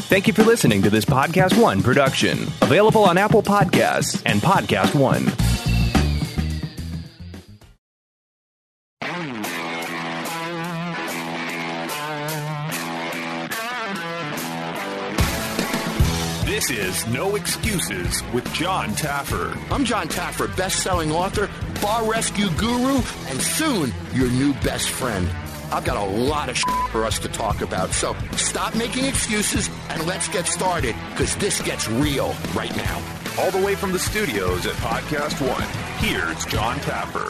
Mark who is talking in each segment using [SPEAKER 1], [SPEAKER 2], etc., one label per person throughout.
[SPEAKER 1] Thank you for listening to this Podcast One production. Available on Apple Podcasts and Podcast One. This is No Excuses with John Taffer.
[SPEAKER 2] I'm John Taffer, best-selling author, bar rescue guru, and soon your new best friend. I've got a lot of shit for us to talk about, so stop making excuses and let's get started, because this gets real right now.
[SPEAKER 1] All the way from the studios at Podcast One, here's John Taffer.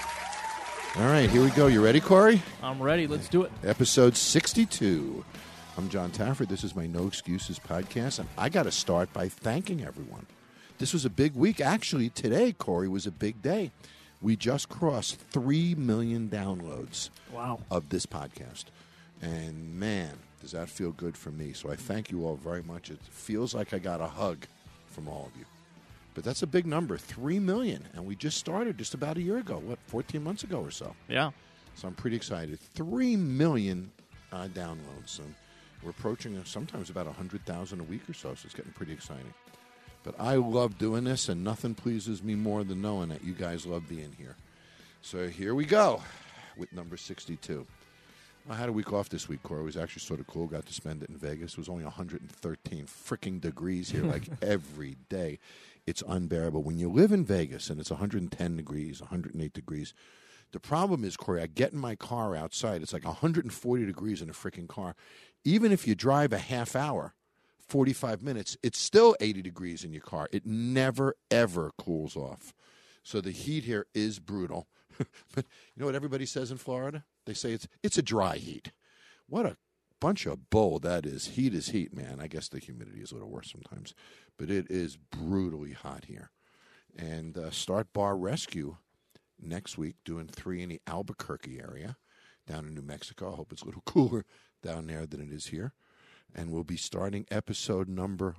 [SPEAKER 3] All right, here we go. You ready, Corey?
[SPEAKER 4] I'm ready. Let's do it.
[SPEAKER 3] Episode 62. I'm John Taffer. This is my No Excuses podcast, and I got to start by thanking everyone. This was a big week. Actually, today, Corey, was a big day. We just crossed 3 million downloads of this podcast. And, man, does that feel good for me. So I thank you all very much. It feels like I got a hug from all of you. But that's a big number, 3 million. And we just started just about a year ago, 14 months ago or so.
[SPEAKER 4] Yeah.
[SPEAKER 3] So I'm pretty excited. 3 million downloads. And we're approaching sometimes about 100,000 a week or so, so it's getting pretty exciting. But I love doing this, and nothing pleases me more than knowing that you guys love being here. So here we go with number 62. I had a week off this week, Corey. It was actually sort of cool. Got to spend it in Vegas. It was only 113 freaking degrees here, like every day. It's unbearable. When you live in Vegas and it's 110 degrees, 108 degrees, the problem is, Corey, I get in my car outside. It's like 140 degrees in a freaking car. Even if you drive a half hour, 45 minutes, it's still 80 degrees in your car. It never, ever cools off. So the heat here is brutal. But you know what everybody says in Florida? They say it's a dry heat. What a bunch of bull that is. Heat is heat, man. I guess the humidity is a little worse sometimes. But it is brutally hot here. And start bar rescue next week, doing 3 in the Albuquerque area down in New Mexico. I hope it's a little cooler down there than it is here. And we'll be starting episode number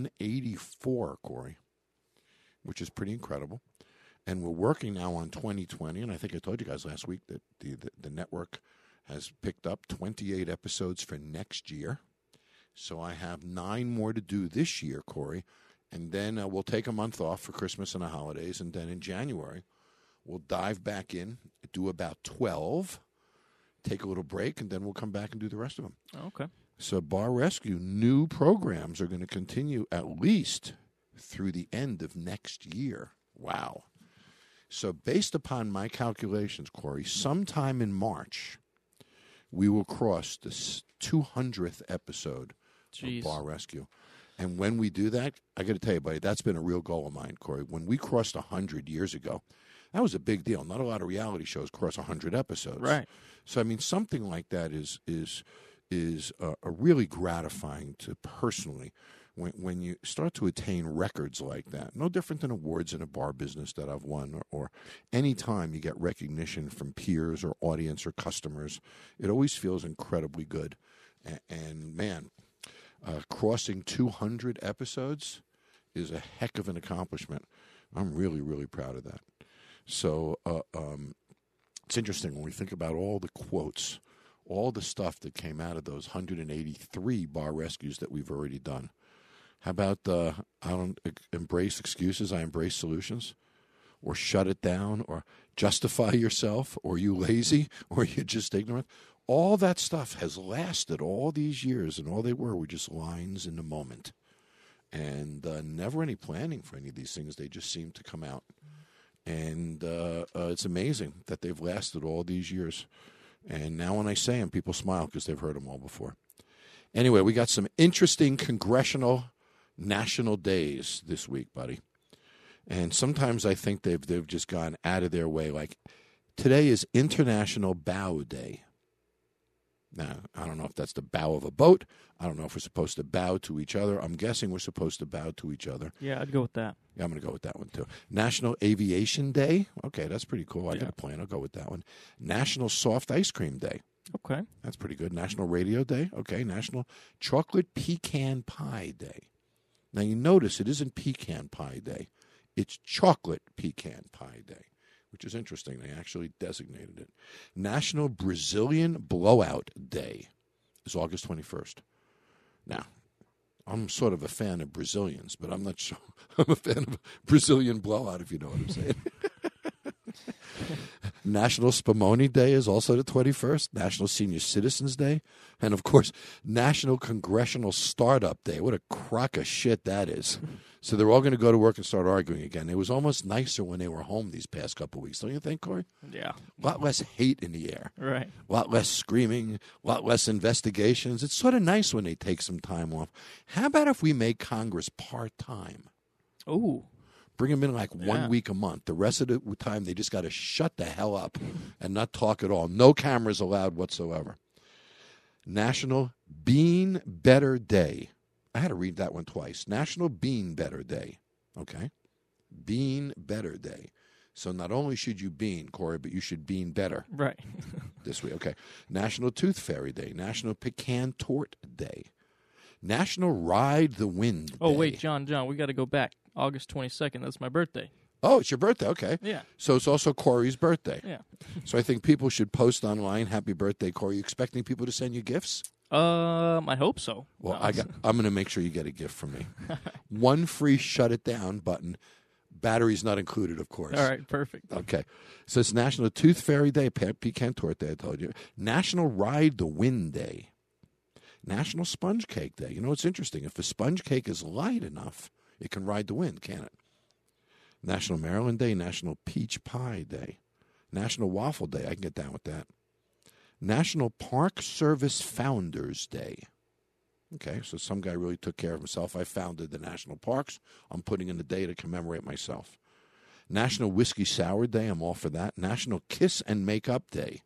[SPEAKER 3] 184, Corey, which is pretty incredible. And we're working now on 2020, and I think I told you guys last week that the network has picked up 28 episodes for next year. So I have 9 more to do this year, Corey, and then we'll take a month off for Christmas and the holidays, and then in January we'll dive back in, do about 12, take a little break, and then we'll come back and do the rest of them.
[SPEAKER 4] Okay.
[SPEAKER 3] So Bar Rescue, new programs are going to continue at least through the end of next year. Wow. So based upon my calculations, Corey, sometime in March, we will cross the 200th episode of Bar Rescue. And when we do that, I got to tell you, buddy, that's been a real goal of mine, Corey. When we crossed 100 years ago, that was a big deal. Not a lot of reality shows cross 100 episodes.
[SPEAKER 4] Right.
[SPEAKER 3] So, I mean, something like that is a really gratifying to personally when you start to attain records like that. No different than awards in a bar business that I've won, or any time you get recognition from peers or audience or customers. It always feels incredibly good. And man, crossing 200 episodes is a heck of an accomplishment. I'm really, really proud of that. So it's interesting when we think about all the quotes, all the stuff that came out of those 183 bar rescues that we've already done. How about I don't embrace excuses, I embrace solutions? Or shut it down, or justify yourself, or you lazy, or you just ignorant? All that stuff has lasted all these years, and all they were just lines in the moment. And never any planning for any of these things. They just seem to come out. And it's amazing that they've lasted all these years. And now when I say them, people smile because they've heard them all before. Anyway, we got some interesting congressional national days this week, buddy. And sometimes I think they've just gone out of their way. Like today is International Bow Day. Now, I don't know if that's the bow of a boat. I don't know if we're supposed to bow to each other. I'm guessing we're supposed to bow to each other.
[SPEAKER 4] Yeah, I'd go with that.
[SPEAKER 3] Yeah, I'm going to go with that one, too. National Aviation Day. Okay, that's pretty cool. I got a plan. I'll go with that one. National Soft Ice Cream Day.
[SPEAKER 4] Okay.
[SPEAKER 3] That's pretty good. National Radio Day. Okay. National Chocolate Pecan Pie Day. Now, you notice it isn't Pecan Pie Day. It's Chocolate Pecan Pie Day, which is interesting. They actually designated it. National Brazilian Blowout Day is August 21st. Now, I'm sort of a fan of Brazilians, but I'm not sure I'm a fan of Brazilian blowout, if you know what I'm saying. National Spumoni Day is also the 21st. National Senior Citizens Day. And, of course, National Congressional Startup Day. What a crock of shit that is. So they're all going to go to work and start arguing again. It was almost nicer when they were home these past couple of weeks, don't you think, Corey?
[SPEAKER 4] Yeah.
[SPEAKER 3] A lot less hate in the air.
[SPEAKER 4] Right.
[SPEAKER 3] A lot less screaming, a lot less investigations. It's sort of nice when they take some time off. How about if we make Congress part-time?
[SPEAKER 4] Ooh.
[SPEAKER 3] Bring them in like 1 week a month. The rest of the time, they just got to shut the hell up and not talk at all. No cameras allowed whatsoever. National Bean Better Day. I had to read that one twice. National Bean Better Day. Okay? Bean Better Day. So not only should you bean, Corey, but you should bean better.
[SPEAKER 4] Right.
[SPEAKER 3] This week. Okay. National Tooth Fairy Day. National Pecan Tort Day. National Ride the Wind Day.
[SPEAKER 4] Oh, wait, John, we got to go back. August 22nd, that's my birthday.
[SPEAKER 3] Oh, it's your birthday. Okay.
[SPEAKER 4] Yeah.
[SPEAKER 3] So it's also Corey's birthday.
[SPEAKER 4] Yeah.
[SPEAKER 3] So I think people should post online, happy birthday, Corey. You expecting people to send you gifts?
[SPEAKER 4] I hope so.
[SPEAKER 3] Well, I'm going to make sure you get a gift from me. One free shut it down button. Batteries not included, of course.
[SPEAKER 4] All right, perfect.
[SPEAKER 3] Okay. So it's National Tooth Fairy Day, Pecan Tort Day, I told you. National Ride the Wind Day. National Sponge Cake Day. You know, it's interesting. If a sponge cake is light enough, it can ride the wind, can't it? National Maryland Day, National Peach Pie Day, National Waffle Day. I can get down with that. National Park Service Founders Day. Okay, so some guy really took care of himself. I founded the national parks. I'm putting in a day to commemorate myself. National Whiskey Sour Day. I'm all for that. National Kiss and Makeup Day.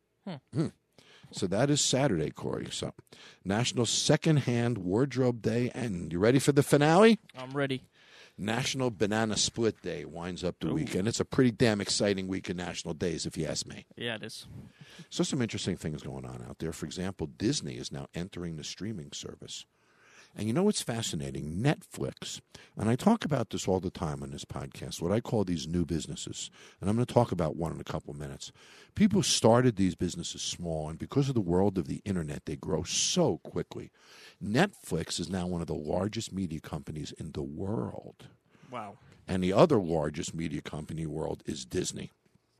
[SPEAKER 3] So that is Saturday, Corey. So National Secondhand Wardrobe Day. And you ready for the finale?
[SPEAKER 4] I'm ready.
[SPEAKER 3] National Banana Split Day winds up the weekend. It's a pretty damn exciting week of national days, if you ask me.
[SPEAKER 4] Yeah, it is.
[SPEAKER 3] So some interesting things going on out there. For example, Disney is now entering the streaming service. And you know what's fascinating? Netflix, and I talk about this all the time on this podcast, what I call these new businesses. And I'm going to talk about one in a couple of minutes. People started these businesses small, and because of the world of the internet, they grow so quickly. Netflix is now one of the largest media companies in the world.
[SPEAKER 4] Wow.
[SPEAKER 3] And the other largest media company in the world is Disney.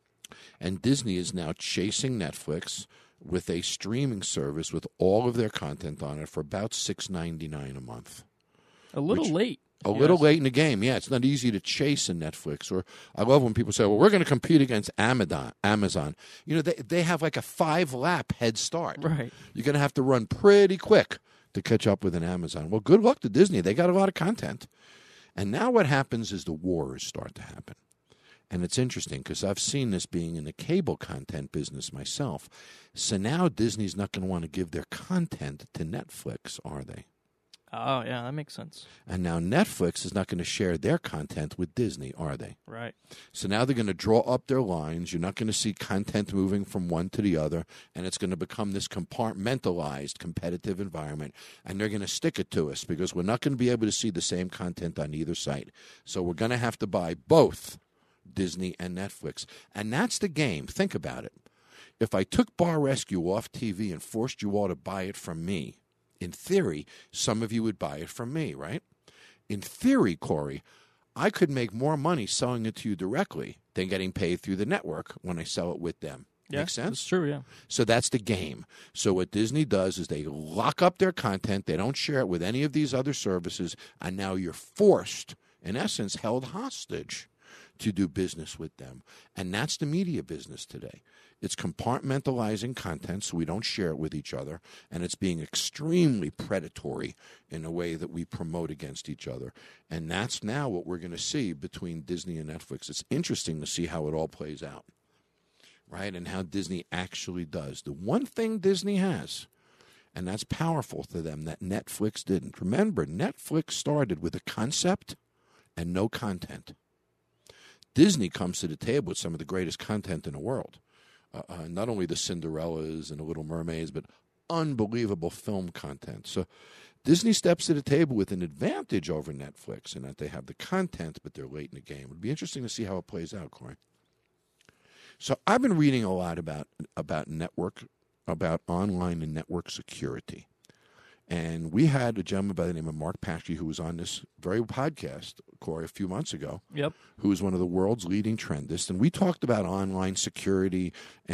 [SPEAKER 3] And Disney is now chasing Netflix with a streaming service with all of their content on it for about $6.99 a month.
[SPEAKER 4] A little late.
[SPEAKER 3] A little late in the game, yeah. It's not easy to chase in Netflix. Or I love when people say, well, we're going to compete against Amazon. You know, they have like a 5-lap head start.
[SPEAKER 4] Right.
[SPEAKER 3] You're going to have to run pretty quick to catch up with an Amazon. Well, good luck to Disney. They got a lot of content. And now what happens is the wars start to happen. And it's interesting because I've seen this being in the cable content business myself. So now Disney's not going to want to give their content to Netflix, are they?
[SPEAKER 4] Oh, yeah, that makes sense.
[SPEAKER 3] And now Netflix is not going to share their content with Disney, are they?
[SPEAKER 4] Right.
[SPEAKER 3] So now they're going to draw up their lines. You're not going to see content moving from one to the other, and it's going to become this compartmentalized competitive environment, and they're going to stick it to us because we're not going to be able to see the same content on either site. So we're going to have to buy both Disney and Netflix. And that's the game. Think about it. If I took Bar Rescue off TV and forced you all to buy it from me, in theory, some of you would buy it from me, right? In theory, Corey, I could make more money selling it to you directly than getting paid through the network when I sell it with them.
[SPEAKER 4] Yeah,
[SPEAKER 3] Make sense?
[SPEAKER 4] That's true, yeah.
[SPEAKER 3] So that's the game. So what Disney does is they lock up their content. They don't share it with any of these other services. And now you're forced, in essence, held hostage to do business with them. And that's the media business today. It's compartmentalizing content so we don't share it with each other, and it's being extremely predatory in a way that we promote against each other. And that's now what we're going to see between Disney and Netflix. It's interesting to see how it all plays out, right, and how Disney actually does. The one thing Disney has, and that's powerful to them, that Netflix didn't. Remember, Netflix started with a concept and no content. Disney comes to the table with some of the greatest content in the world. Not only the Cinderellas and the Little Mermaids, but unbelievable film content. So Disney steps to the table with an advantage over Netflix in that they have the content, but they're late in the game. It would be interesting to see how it plays out, Corey. So I've been reading a lot about network, about online and network security. And we had a gentleman by the name of Mark Paschke who was on this very podcast, Corey, a few months ago.
[SPEAKER 4] Yep.
[SPEAKER 3] Who is one of the world's leading trendists. And we talked about online security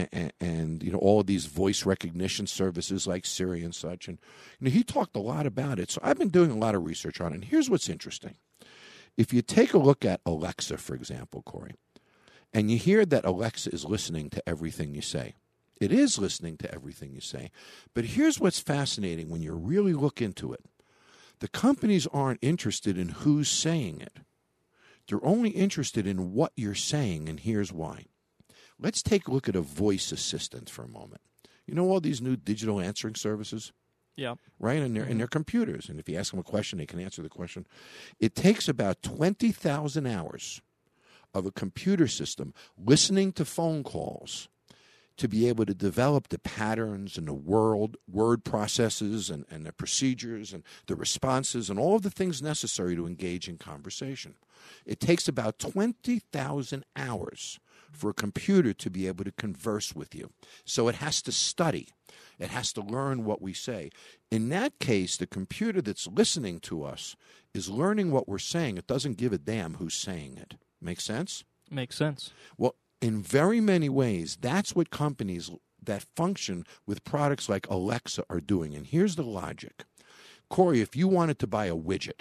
[SPEAKER 3] and all of these voice recognition services like Siri and such. And he talked a lot about it. So I've been doing a lot of research on it. And here's what's interesting. If you take a look at Alexa, for example, Corey, and you hear that Alexa is listening to everything you say. It is listening to everything you say. But here's what's fascinating when you really look into it. The companies aren't interested in who's saying it. They're only interested in what you're saying, and here's why. Let's take a look at a voice assistant for a moment. You know all these new digital answering services?
[SPEAKER 4] Yeah.
[SPEAKER 3] Right? And they're computers. And if you ask them a question, they can answer the question. It takes about 20,000 hours of a computer system listening to phone calls to be able to develop the patterns and the word processes and the procedures and the responses and all of the things necessary to engage in conversation. It takes about 20,000 hours for a computer to be able to converse with you. So it has to study. It has to learn what we say. In that case, the computer that's listening to us is learning what we're saying. It doesn't give a damn who's saying it. Make sense?
[SPEAKER 4] Makes sense.
[SPEAKER 3] Well, in very many ways, that's what companies that function with products like Alexa are doing. And here's the logic. Corey, if you wanted to buy a widget,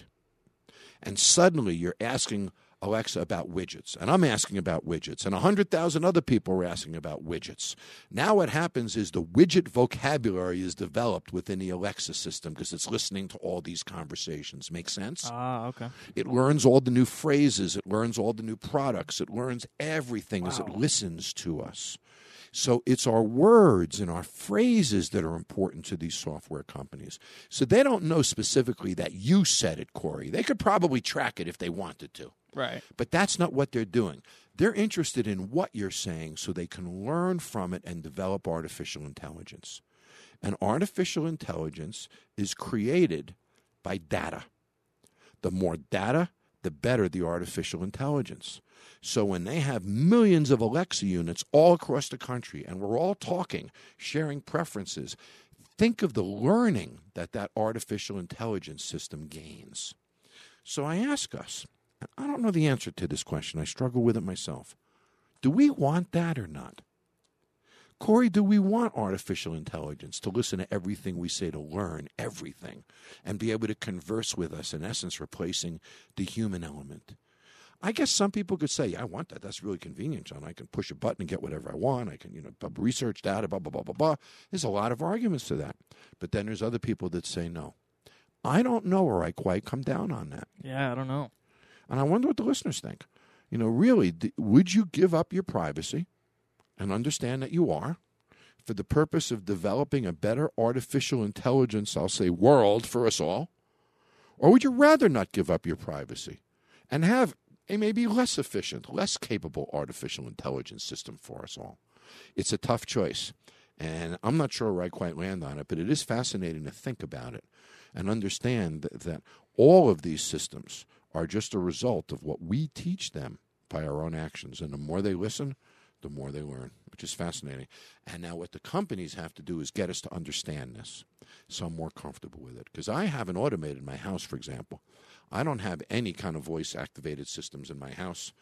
[SPEAKER 3] and suddenly you're asking Alexa about widgets, and I'm asking about widgets, and 100,000 other people are asking about widgets. Now what happens is the widget vocabulary is developed within the Alexa system because it's listening to all these conversations. Make sense?
[SPEAKER 4] Okay.
[SPEAKER 3] It learns all the new phrases. It learns all the new products. It learns everything as it listens to us. So it's our words and our phrases that are important to these software companies. So they don't know specifically that you said it, Corey. They could probably track it if they wanted to.
[SPEAKER 4] Right.
[SPEAKER 3] But that's not what they're doing. They're interested in what you're saying so they can learn from it and develop artificial intelligence. And artificial intelligence is created by data. The more data, the better the artificial intelligence. So when they have millions of Alexa units all across the country and we're all talking, sharing preferences, think of the learning that artificial intelligence system gains. So I ask us, I don't know the answer to this question. I struggle with it myself. Do we want that or not? Corey, do we want artificial intelligence to listen to everything we say, to learn everything, and be able to converse with us, in essence, replacing the human element? I guess some people could say, yeah, I want that. That's really convenient, John. I can push a button and get whatever I want. I can, research data, blah, blah, blah, blah, blah. There's a lot of arguments to that. But then there's other people that say no. I don't know where I quite come down on that.
[SPEAKER 4] Yeah, I don't know.
[SPEAKER 3] And I wonder what the listeners think. Really, would you give up your privacy and understand that you are for the purpose of developing a better artificial intelligence, I'll say, world for us all? Or would you rather not give up your privacy and have a maybe less efficient, less capable artificial intelligence system for us all? It's a tough choice, and I'm not sure where I quite land on it, but it is fascinating to think about it and understand that all of these systems are just a result of what we teach them by our own actions. And the more they listen, the more they learn, which is fascinating. And now what the companies have to do is get us to understand this, so I'm more comfortable with it. Because I haven't automated my house, for example. I don't have any kind of voice-activated systems in my house.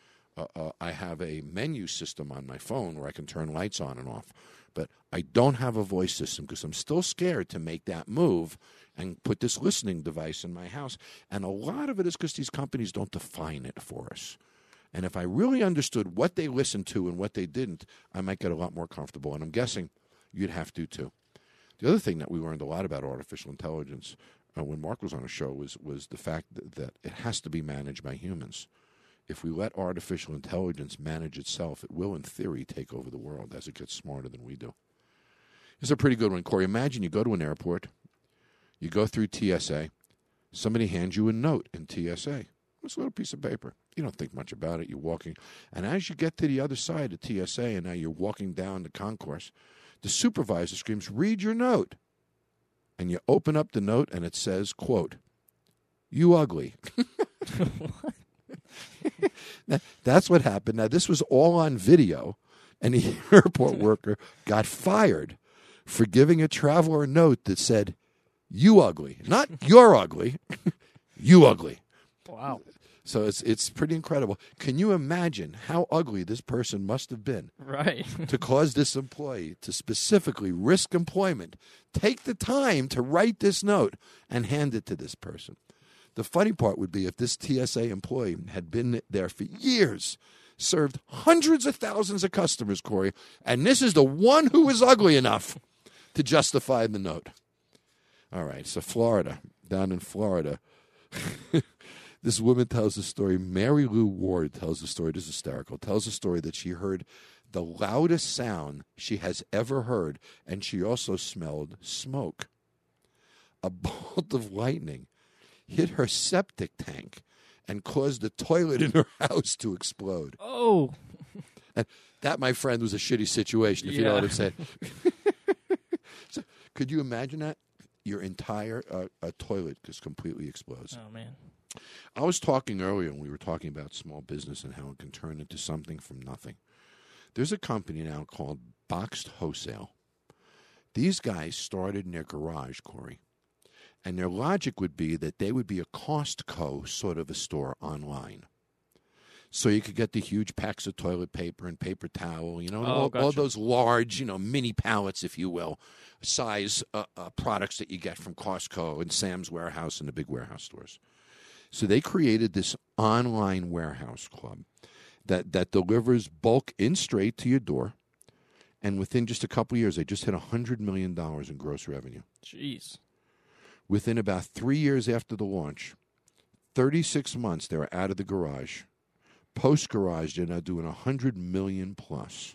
[SPEAKER 3] I have a menu system on my phone where I can turn lights on and off. But I don't have a voice system because I'm still scared to make that move and put this listening device in my house. And a lot of it is because these companies don't define it for us. And if I really understood what they listened to and what they didn't, I might get a lot more comfortable. And I'm guessing you'd have to, too. The other thing that we learned a lot about artificial intelligence when Mark was on a show was the fact that it has to be managed by humans. If we let artificial intelligence manage itself, it will, in theory, take over the world as it gets smarter than we do. It's a pretty good one, Corey. Imagine you go to an airport, you go through TSA, somebody hands you a note in TSA. It's a little piece of paper. You don't think much about it. You're walking. And as you get to the other side of TSA and now you're walking down the concourse, the supervisor screams, "Read your note." And you open up the note and it says, quote, "You ugly." That's what happened. Now, this was all on video, and the airport worker got fired for giving a traveler a note that said, You ugly. Not you're ugly. You ugly.
[SPEAKER 4] Wow.
[SPEAKER 3] So it's pretty incredible. Can you imagine how ugly this person must have been
[SPEAKER 4] Right.
[SPEAKER 3] to cause this employee to specifically risk employment, take the time to write this note, and hand it to this person? The funny part would be if this TSA employee had been there for years, served hundreds of thousands of customers, Corey, and this is the one who was ugly enough to justify the note. All right, so Florida, down in Florida, this woman tells a story. Mary Lou Ward tells a story. This is hysterical. Tells a story that she heard the loudest sound she has ever heard, and she also smelled smoke. A bolt of lightning hit her septic tank and caused the toilet in her house to explode.
[SPEAKER 4] Oh.
[SPEAKER 3] And that, my friend, was a shitty situation, if you know what I'm saying. So, could you imagine that? Your entire toilet just completely explodes.
[SPEAKER 4] Oh, man.
[SPEAKER 3] I was talking earlier, and we were talking about small business and how it can turn into something from nothing. There's a company now called Boxed Wholesale. These guys started in their garage, Corey, and their logic would be that they would be a Costco sort of a store online. So you could get the huge packs of toilet paper and paper towel, all those large, mini pallets, if you will, size products that you get from Costco and Sam's Warehouse and the big warehouse stores. So they created this online warehouse club that delivers bulk in straight to your door. And within just a couple of years, they just hit $100 million in gross revenue.
[SPEAKER 4] Jeez.
[SPEAKER 3] Within about 3 years after the launch, 36 months, they were out of the garage. Post-garage, they're now doing $100 million plus.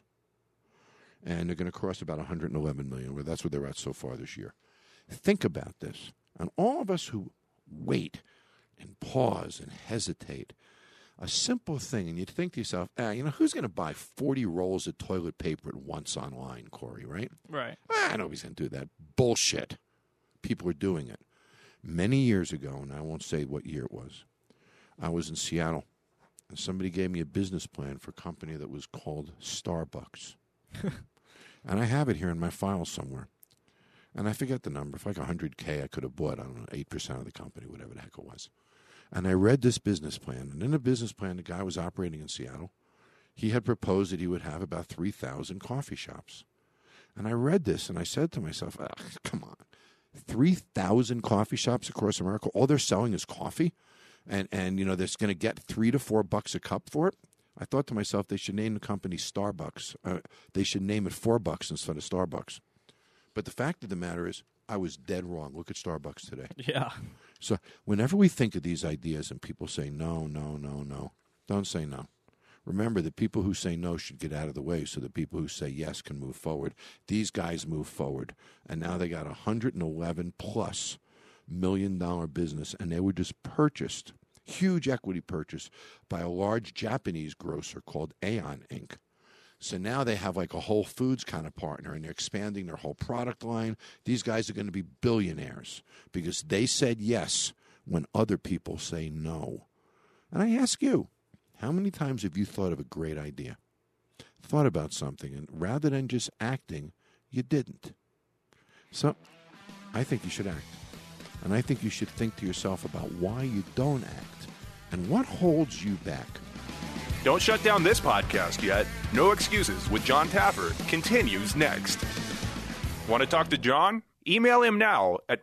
[SPEAKER 3] And they're going to cross about $111 million. Well, that's where they're at so far this year. Think about this. And all of us who wait and pause and hesitate, a simple thing, and you'd think to yourself, who's going to buy 40 rolls of toilet paper at once online, Corey, right?
[SPEAKER 4] Right.
[SPEAKER 3] Nobody's going to do that. Bullshit. People are doing it. Many years ago, and I won't say what year it was, I was in Seattle, and somebody gave me a business plan for a company that was called Starbucks. And I have it here in my files somewhere. And I forget the number. For like $100K, I could have bought, 8% of the company, whatever the heck it was. And I read this business plan. And in the business plan, the guy was operating in Seattle. He had proposed that he would have about 3,000 coffee shops. And I read this, and I said to myself, come on. 3,000 coffee shops across America, all they're selling is coffee? And they're going to get $3 to $4 a cup for it? I thought to myself, they should name the company Starbucks. They should name it $4 instead of Starbucks. But the fact of the matter is, I was dead wrong. Look at Starbucks today.
[SPEAKER 4] Yeah.
[SPEAKER 3] So whenever we think of these ideas and people say no, don't say no. Remember, the people who say no should get out of the way so the people who say yes can move forward. These guys move forward. And now they got $111+ million business, and they were just purchased, huge equity purchase, by a large Japanese grocer called Aeon Inc. So now they have like a Whole Foods kind of partner, and they're expanding their whole product line. These guys are going to be billionaires because they said yes when other people say no. And I ask you, how many times have you thought of a great idea, thought about something, and rather than just acting, you didn't? So I think you should act. And I think you should think to yourself about why you don't act and what holds you back.
[SPEAKER 1] Don't shut down this podcast yet. No Excuses with John Taffer continues next. Want to talk to John? Email him now at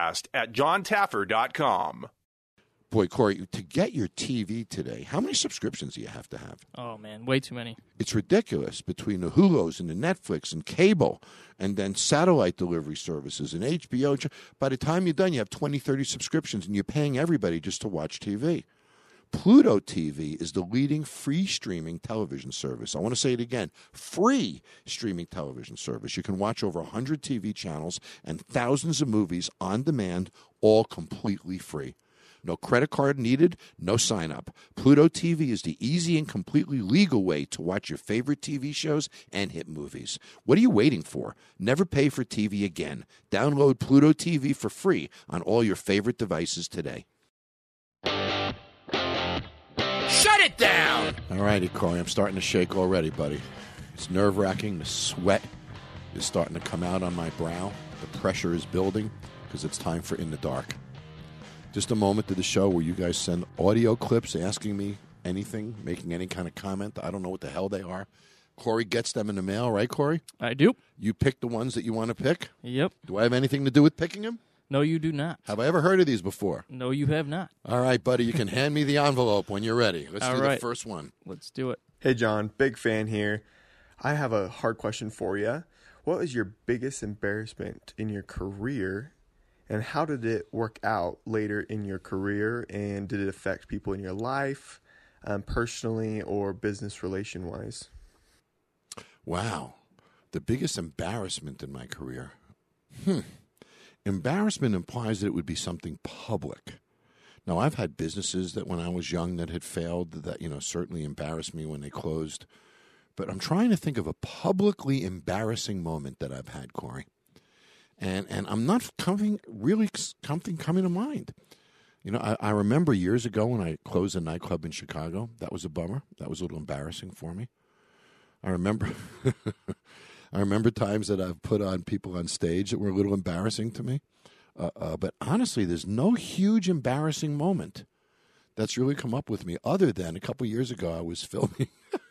[SPEAKER 1] podcast@johntaffer.com.
[SPEAKER 3] Boy, Corey, to get your TV today, how many subscriptions do you have to have?
[SPEAKER 4] Oh, man, way too many.
[SPEAKER 3] It's ridiculous between the Hulos and the Netflix and cable and then satellite delivery services and HBO. By the time you're done, you have 20, 30 subscriptions, and you're paying everybody just to watch TV. Pluto TV is the leading free streaming television service. I want to say it again, free streaming television service. You can watch over 100 TV channels and thousands of movies on demand, all completely free. No credit card needed, no sign-up. Pluto TV is the easy and completely legal way to watch your favorite TV shows and hit movies. What are you waiting for? Never pay for TV again. Download Pluto TV for free on all your favorite devices today.
[SPEAKER 2] Shut it down!
[SPEAKER 3] All righty, Corey, I'm starting to shake already, buddy. It's nerve-wracking. The sweat is starting to come out on my brow. The pressure is building. because it's time for In the Dark. Just a moment of the show where you guys send audio clips asking me anything, making any kind of comment. I don't know what the hell they are. Corey gets them in the mail, right, Corey?
[SPEAKER 4] I do.
[SPEAKER 3] You pick the ones that you want to pick?
[SPEAKER 4] Yep.
[SPEAKER 3] Do I have anything to do with picking them?
[SPEAKER 4] No, you do not.
[SPEAKER 3] Have I ever heard of these before?
[SPEAKER 4] No, you have not.
[SPEAKER 3] All right, buddy, you can hand me the envelope when you're ready. Let's do the first one.
[SPEAKER 4] Let's do it.
[SPEAKER 5] Hey, John, big fan here. I have a hard question for you. What was your biggest embarrassment in your career, and how did it work out later in your career, and did it affect people in your life, personally or business relation-wise?
[SPEAKER 3] Wow. The biggest embarrassment in my career. Embarrassment implies that it would be something public. Now, I've had businesses that when I was young that had failed that, certainly embarrassed me when they closed. But I'm trying to think of a publicly embarrassing moment that I've had, Corey. And I'm not something coming to mind. I remember years ago when I closed a nightclub in Chicago. That was a bummer. That was a little embarrassing for me. I remember times that I've put on people on stage that were a little embarrassing to me. But honestly, there's no huge embarrassing moment that's really come up with me other than a couple years ago I was filming.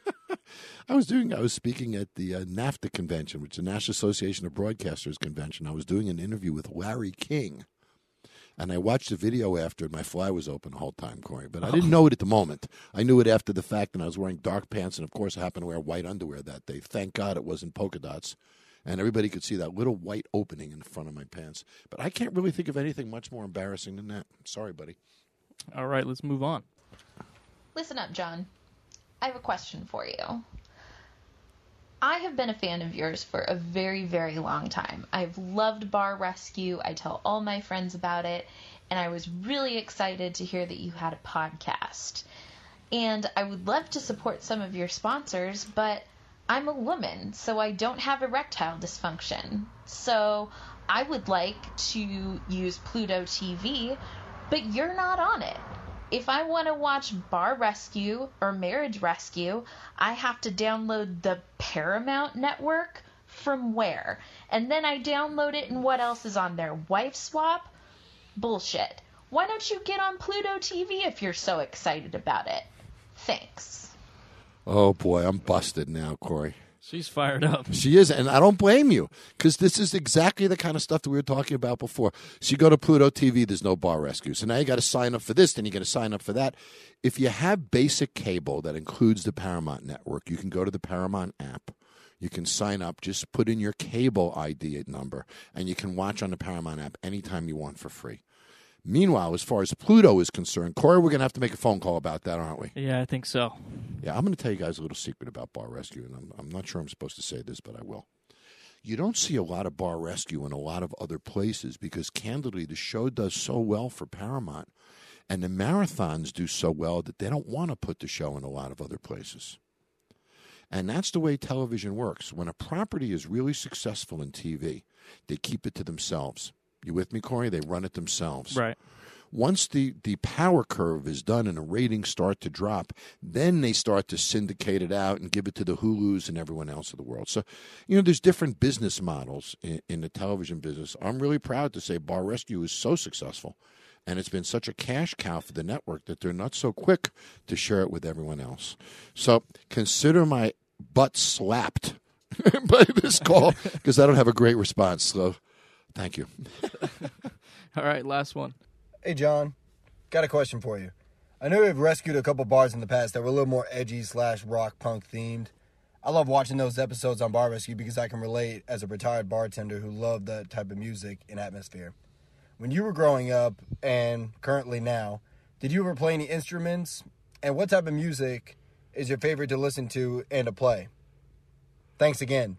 [SPEAKER 3] I was speaking at the NAFTA convention, which is the National Association of Broadcasters convention. I was doing an interview with Larry King. And I watched the video after, and my fly was open the whole time, Corey. But I didn't know it at the moment. I knew it after the fact, and I was wearing dark pants, and, of course, I happened to wear white underwear that day. Thank God it wasn't polka dots. And everybody could see that little white opening in front of my pants. But I can't really think of anything much more embarrassing than that. Sorry, buddy.
[SPEAKER 4] All right, let's move on.
[SPEAKER 6] Listen up, John. I have a question for you. I have been a fan of yours for a very, very long time. I've loved Bar Rescue. I tell all my friends about it. And I was really excited to hear that you had a podcast. And I would love to support some of your sponsors, but I'm a woman, so I don't have erectile dysfunction. So I would like to use Pluto TV, but you're not on it. If I want to watch Bar Rescue or Marriage Rescue, I have to download the Paramount Network from where? And then I download it, and what else is on there? Wife Swap? Bullshit. Why don't you get on Pluto TV if you're so excited about it? Thanks.
[SPEAKER 3] Oh, boy, I'm busted now, Corey.
[SPEAKER 4] She's fired up.
[SPEAKER 3] She is, and I don't blame you, because this is exactly the kind of stuff that we were talking about before. So you go to Pluto TV, there's no Bar Rescue. So now you got to sign up for this, then you got to sign up for that. If you have basic cable that includes the Paramount Network, you can go to the Paramount app. You can sign up, just put in your cable ID number, and you can watch on the Paramount app anytime you want for free. Meanwhile, as far as Pluto is concerned, Corey, we're going to have to make a phone call about that, aren't we?
[SPEAKER 4] Yeah, I think so.
[SPEAKER 3] Yeah, I'm going to tell you guys a little secret about Bar Rescue, and I'm not sure I'm supposed to say this, but I will. You don't see a lot of Bar Rescue in a lot of other places because, candidly, the show does so well for Paramount, and the marathons do so well that they don't want to put the show in a lot of other places. And that's the way television works. When a property is really successful in TV, they keep it to themselves. You with me, Corey? They run it themselves.
[SPEAKER 4] Right.
[SPEAKER 3] Once the power curve is done and the ratings start to drop, then they start to syndicate it out and give it to the Hulus and everyone else of the world. So, there's different business models in the television business. I'm really proud to say Bar Rescue is so successful, and it's been such a cash cow for the network that they're not so quick to share it with everyone else. So consider my butt slapped by this call because I don't have a great response. So thank you.
[SPEAKER 4] All right, last one.
[SPEAKER 7] Hey, John. Got a question for you. I know we've rescued a couple bars in the past that were a little more edgy / rock punk themed. I love watching those episodes on Bar Rescue because I can relate as a retired bartender who loved that type of music and atmosphere. When you were growing up and currently now, did you ever play any instruments? And what type of music is your favorite to listen to and to play? Thanks again.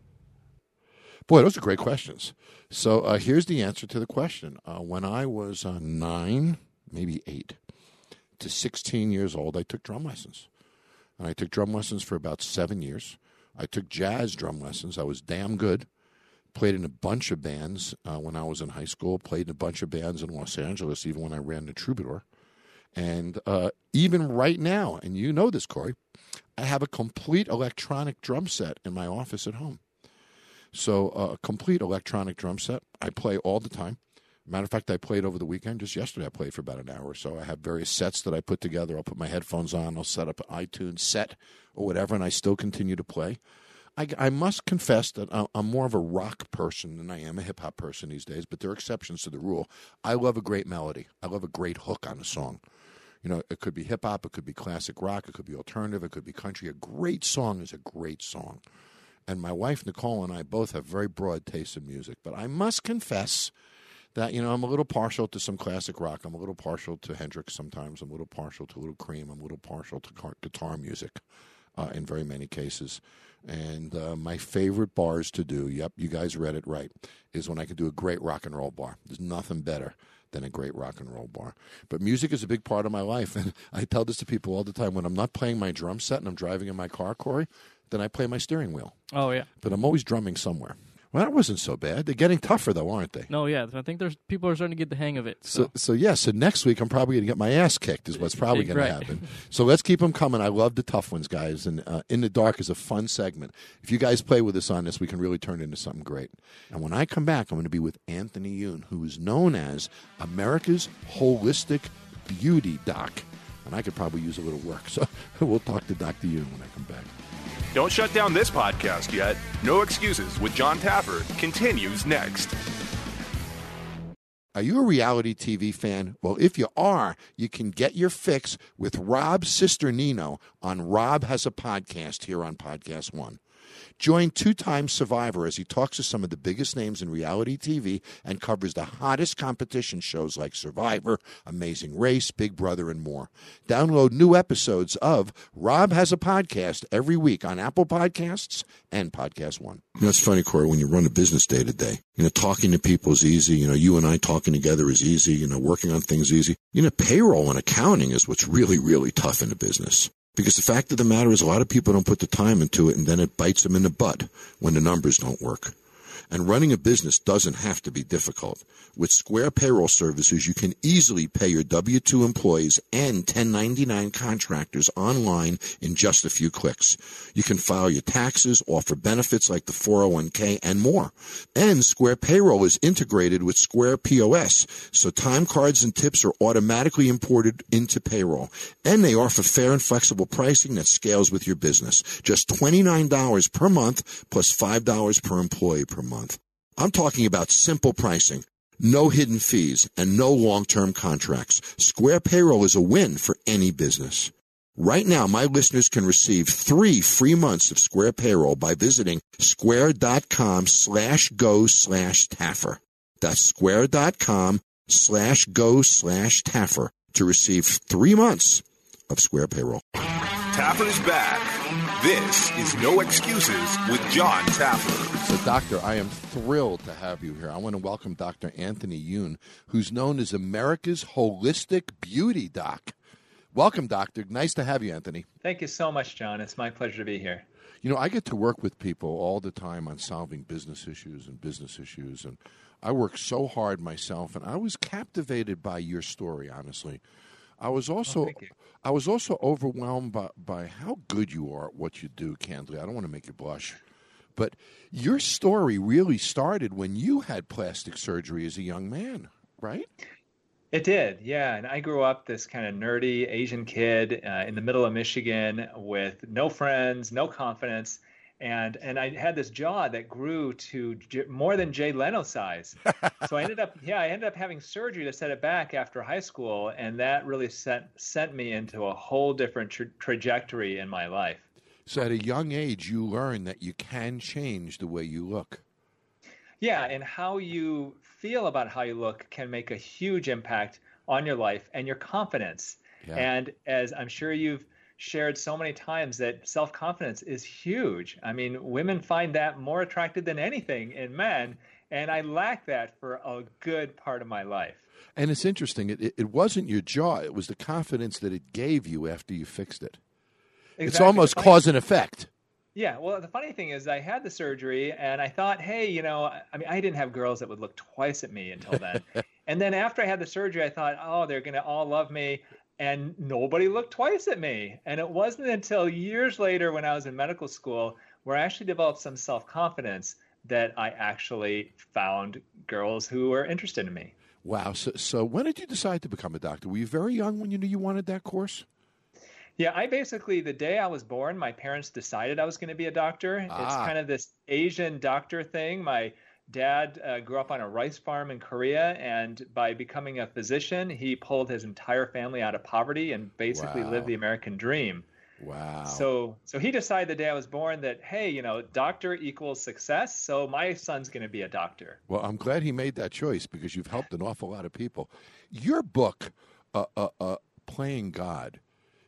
[SPEAKER 3] Boy, those are great questions. So here's the answer to the question. When I was 9, maybe 8, to 16 years old, I took drum lessons. And I took drum lessons for about 7 years. I took jazz drum lessons. I was damn good. Played in a bunch of bands when I was in high school. Played in a bunch of bands in Los Angeles, even when I ran the Troubadour. And even right now, and you know this, Corey, I have a complete electronic drum set in my office at home. So a complete electronic drum set. I play all the time. Matter of fact, I played over the weekend. Just yesterday, I played for about an hour or so. I have various sets that I put together. I'll put my headphones on. I'll set up an iTunes set or whatever, and I still continue to play. I must confess that I'm more of a rock person than I am a hip-hop person these days, but there are exceptions to the rule. I love a great melody. I love a great hook on a song. You know, it could be hip-hop, it could be classic rock, it could be alternative, it could be country. A great song is a great song. And my wife, Nicole, and I both have very broad tastes in music. But I must confess that, you know, I'm a little partial to some classic rock. I'm a little partial to Hendrix sometimes. I'm a little partial to Little Cream. I'm a little partial to guitar music in very many cases. And my favorite bars to do, yep, you guys read it right, is when I can do a great rock and roll bar. There's nothing better than a great rock and roll bar. But music is a big part of my life. And I tell this to people all the time. When I'm not playing my drum set and I'm driving in my car, Corey, then I play my steering wheel.
[SPEAKER 4] Oh, yeah.
[SPEAKER 3] But I'm always drumming somewhere. Well, that wasn't so bad. They're getting tougher, though, aren't they?
[SPEAKER 4] No, yeah. I think people are starting to get the hang of it.
[SPEAKER 3] So next week I'm probably going to get my ass kicked is what's probably going
[SPEAKER 4] Right.
[SPEAKER 3] to happen. So let's keep them coming. I love the tough ones, guys. And In the Dark is a fun segment. If you guys play with us on this, we can really turn it into something great. And when I come back, I'm going to be with Anthony Yoon, who is known as America's Holistic Beauty Doc. And I could probably use a little work. So we'll talk to Dr. Yoon when I come back.
[SPEAKER 1] Don't shut down this podcast yet. No Excuses with John Taffer continues next.
[SPEAKER 3] Are you a reality TV fan? Well, if you are, you can get your fix with Rob's sister Nino on Rob Has a Podcast here on Podcast One. Join two-time Survivor as he talks to some of the biggest names in reality TV and covers the hottest competition shows like Survivor, Amazing Race, Big Brother, and more. Download new episodes of Rob Has a Podcast every week on Apple Podcasts and Podcast One. You know, it's funny, Corey, when you run a business day to day, you know, talking to people is easy. You know, you and I talking together is easy. You know, working on things is easy. You know, payroll and accounting is what's really, really tough in a business. Because the fact of the matter is a lot of people don't put the time into it, and then it bites them in the butt when the numbers don't work. And running a business doesn't have to be difficult. With Square Payroll Services, you can easily pay your W-2 employees and 1099 contractors online in just a few clicks. You can file your taxes, offer benefits like the 401k, and more. And Square Payroll is integrated with Square POS, so time cards and tips are automatically imported into payroll. And they offer fair and flexible pricing that scales with your business. Just $29 per month plus $5 per employee per month. I'm talking about simple pricing, no hidden fees, and no long-term contracts. Square Payroll is a win for any business. Right now, my listeners can receive 3 free months of Square Payroll by visiting square.com/go/Taffer. That's square.com/go/Taffer to receive 3 months of Square Payroll.
[SPEAKER 1] Taffer's back. This is No Excuses with John Taffer.
[SPEAKER 3] So, Doctor, I am thrilled to have you here. I want to welcome Dr. Anthony Yoon, who's known as America's Holistic Beauty Doc. Welcome, Doctor. Nice to have you, Anthony.
[SPEAKER 8] Thank you so much, John. It's my pleasure to be here.
[SPEAKER 3] You know, I get to work with people all the time on solving business issues, and I work so hard myself, and I was captivated by your story, honestly. I was also overwhelmed by how good you are at what you do, candidly. I don't want to make you blush. But your story really started when you had plastic surgery as a young man, right?
[SPEAKER 8] It did, yeah. And I grew up this kind of nerdy Asian kid in the middle of Michigan with no friends, no confidence. And I had this jaw that grew to more than Jay Leno size. So I ended up having surgery to set it back after high school. And that really sent me into a whole different trajectory in my life.
[SPEAKER 3] So at a young age, you learn that you can change the way you look.
[SPEAKER 8] Yeah, and how you feel about how you look can make a huge impact on your life and your confidence. Yeah. And as I'm sure you've shared so many times, that self-confidence is huge. I mean, women find that more attractive than anything in men, and I lacked that for a good part of my life.
[SPEAKER 3] And it's interesting. It wasn't your jaw. It was the confidence that it gave you after you fixed it. Exactly. It's almost cause and effect.
[SPEAKER 8] Yeah, well, the funny thing is I had the surgery and I thought, hey, you know, I mean, I didn't have girls that would look twice at me until then. And then after I had the surgery, I thought, oh, they're going to all love me. And nobody looked twice at me. And it wasn't until years later when I was in medical school where I actually developed some self-confidence that I actually found girls who were interested in me.
[SPEAKER 3] Wow. So when did you decide to become a doctor? Were you very young when you knew you wanted that course?
[SPEAKER 8] Yeah, I basically, the day I was born, my parents decided I was going to be a doctor. It's kind of this Asian doctor thing. My dad grew up on a rice farm in Korea, and by becoming a physician, he pulled his entire family out of poverty and basically lived the American dream.
[SPEAKER 3] Wow.
[SPEAKER 8] So he decided the day I was born that, hey, doctor equals success. So my son's going to be a doctor.
[SPEAKER 3] Well, I'm glad he made that choice because you've helped an awful lot of people. Your book, Playing God,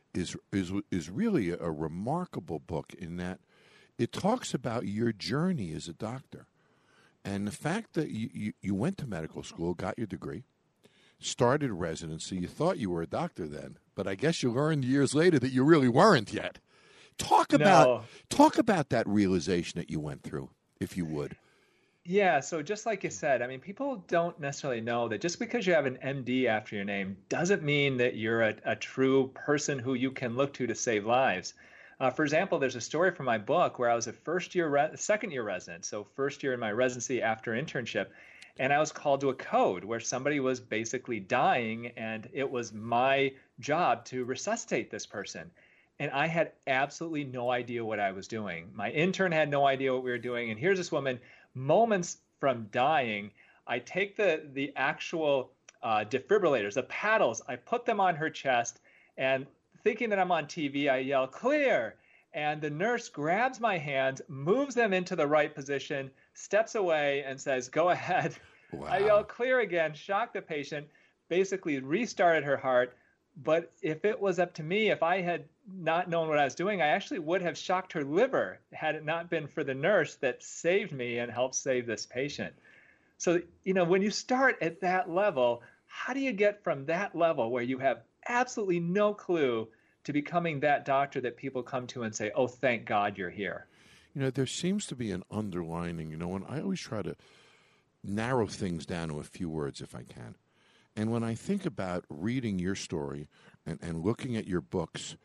[SPEAKER 3] is really a remarkable book in that it talks about your journey as a doctor. And the fact that you went to medical school, got your degree, started residency, you thought you were a doctor then, but I guess you learned years later that you really weren't yet. Talk about that realization that you went through, if you would.
[SPEAKER 8] Yeah, so just like you said, I mean, people don't necessarily know that just because you have an MD after your name doesn't mean that you're a true person who you can look to save lives. For example, there's a story from my book where I was a second-year resident, so first year in my residency after internship, and I was called to a code where somebody was basically dying, and it was my job to resuscitate this person. And I had absolutely no idea what I was doing. My intern had no idea what we were doing, and here's this woman, moments from dying. I take the actual defibrillators, the paddles, I put them on her chest, and thinking that I'm on TV, I yell, "Clear!" And the nurse grabs my hands, moves them into the right position, steps away, and says, "Go ahead." Wow. I yell, "Clear!" again, shocked the patient, basically restarted her heart. But if it was up to me, if I had not known what I was doing, I actually would have shocked her liver had it not been for the nurse that saved me and helped save this patient. So, when you start at that level, how do you get from that level where you have absolutely no clue to becoming that doctor that people come to and say, "Oh, thank God you're here"?
[SPEAKER 3] There seems to be an underlining, when I always try to narrow things down to a few words if I can. And when I think about reading your story and looking at your books,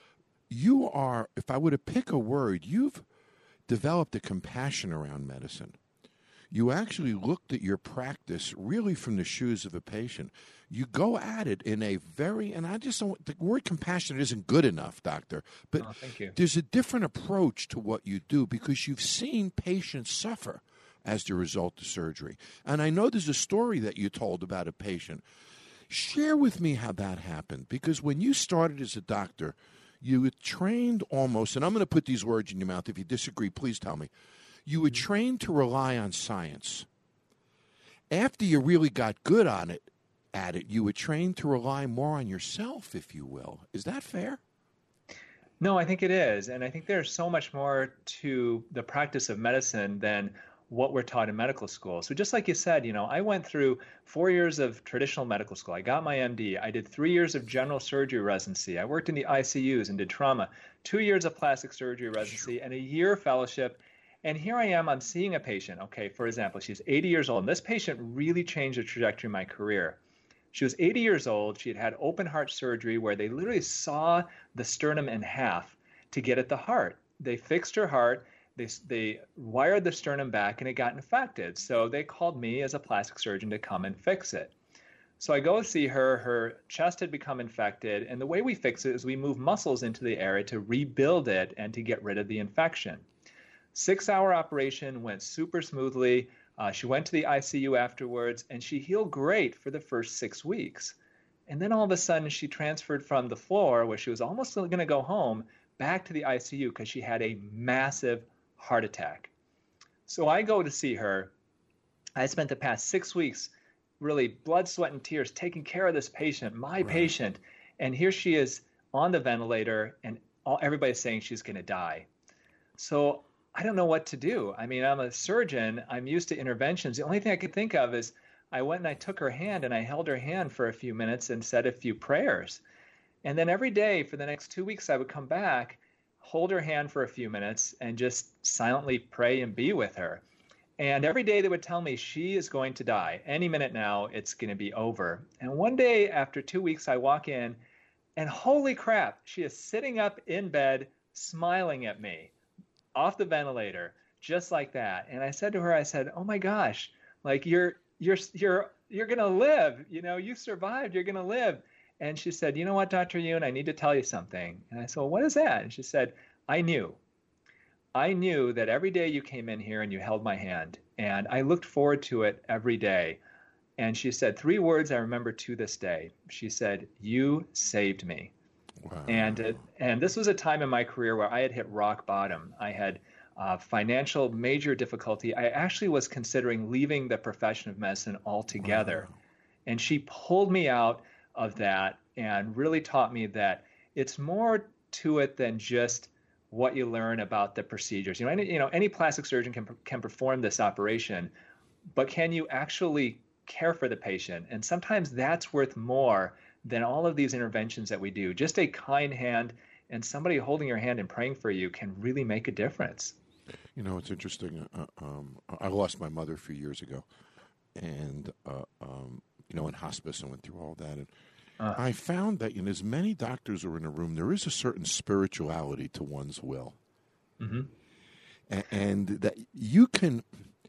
[SPEAKER 3] you are, if I were to pick a word, you've developed a compassion around medicine. You actually looked at your practice really from the shoes of a patient. You go at it in a very, and I just don't, the word compassionate isn't good enough, doctor, but
[SPEAKER 8] thank you.
[SPEAKER 3] There's a different approach to what you do because you've seen patients suffer as the result of surgery. And I know there's a story that you told about a patient. Share with me how that happened, because when you started as a doctor, you were trained almost, and I'm going to put these words in your mouth. If you disagree, please tell me. You were trained to rely on science. After you really got good at it, you were trained to rely more on yourself, if you will. Is that fair?
[SPEAKER 8] No, I think it is. And I think there's so much more to the practice of medicine than what we're taught in medical school. So just like you said, I went through 4 years of traditional medical school. I got my MD. I did 3 years of general surgery residency. I worked in the ICUs and did trauma, 2 years of plastic surgery residency, and a year fellowship. And here I am, I'm seeing a patient. Okay, for example, she's 80 years old. And this patient really changed the trajectory of my career. She was 80 years old. She had had open heart surgery where they literally saw the sternum in half to get at the heart. They fixed her heart. They wired the sternum back and it got infected. So they called me as a plastic surgeon to come and fix it. So I go see her. Her chest had become infected. And the way we fix it is we move muscles into the area to rebuild it and to get rid of the infection. 6-hour operation, went super smoothly. She went to the ICU afterwards, and she healed great for the first 6 weeks. And then all of a sudden, she transferred from the floor, where she was almost going to go home, back to the ICU because she had a massive heart attack. So I go to see her. I spent the past 6 weeks really blood, sweat, and tears taking care of this patient, my patient. And here she is on the ventilator, and everybody's saying she's going to die. So I don't know what to do. I mean, I'm a surgeon. I'm used to interventions. The only thing I could think of is I went and I took her hand and I held her hand for a few minutes and said a few prayers. And then every day for the next 2 weeks, I would come back, hold her hand for a few minutes and just silently pray and be with her. And every day they would tell me she is going to die. Any minute now, it's going to be over. And one day after 2 weeks, I walk in and holy crap, she is sitting up in bed, smiling at me. Off the ventilator, just like that. And I said to her, I said, "Oh my gosh, like you're you're going to live. You survived. You're going to live. And she said, you know what, Dr. Yoon, I need to tell you something. And I said, well, what is that? And she said, I knew that every day you came in here and you held my hand, and I looked forward to it every day. And she said 3 words I remember to this day. She said, you saved me. Wow. And this was a time in my career where I had hit rock bottom. I had financial major difficulty. I actually was considering leaving the profession of medicine altogether. Wow. And she pulled me out of that and really taught me that it's more to it than just what you learn about the procedures. Any plastic surgeon can perform this operation, but can you actually care for the patient? And sometimes that's worth more than all of these interventions that we do. Just a kind hand and somebody holding your hand and praying for you can really make a difference.
[SPEAKER 3] It's interesting. I lost my mother a few years ago, and in hospice and went through all that. And I found that as many doctors are in a room, there is a certain spirituality to one's will, and that you can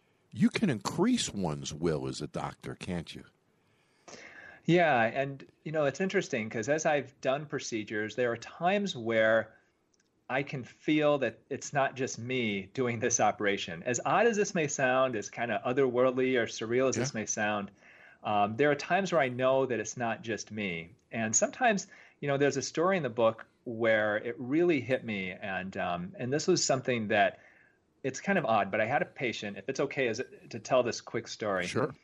[SPEAKER 3] increase one's will as a doctor, can't you?
[SPEAKER 8] Yeah, and it's interesting because as I've done procedures, there are times where I can feel that it's not just me doing this operation. As odd as this may sound, as kind of otherworldly or surreal as this may sound, there are times where I know that it's not just me. And sometimes, there's a story in the book where it really hit me. And this was something that it's kind of odd, but I had a patient, if it's okay to tell this quick story.
[SPEAKER 3] Sure.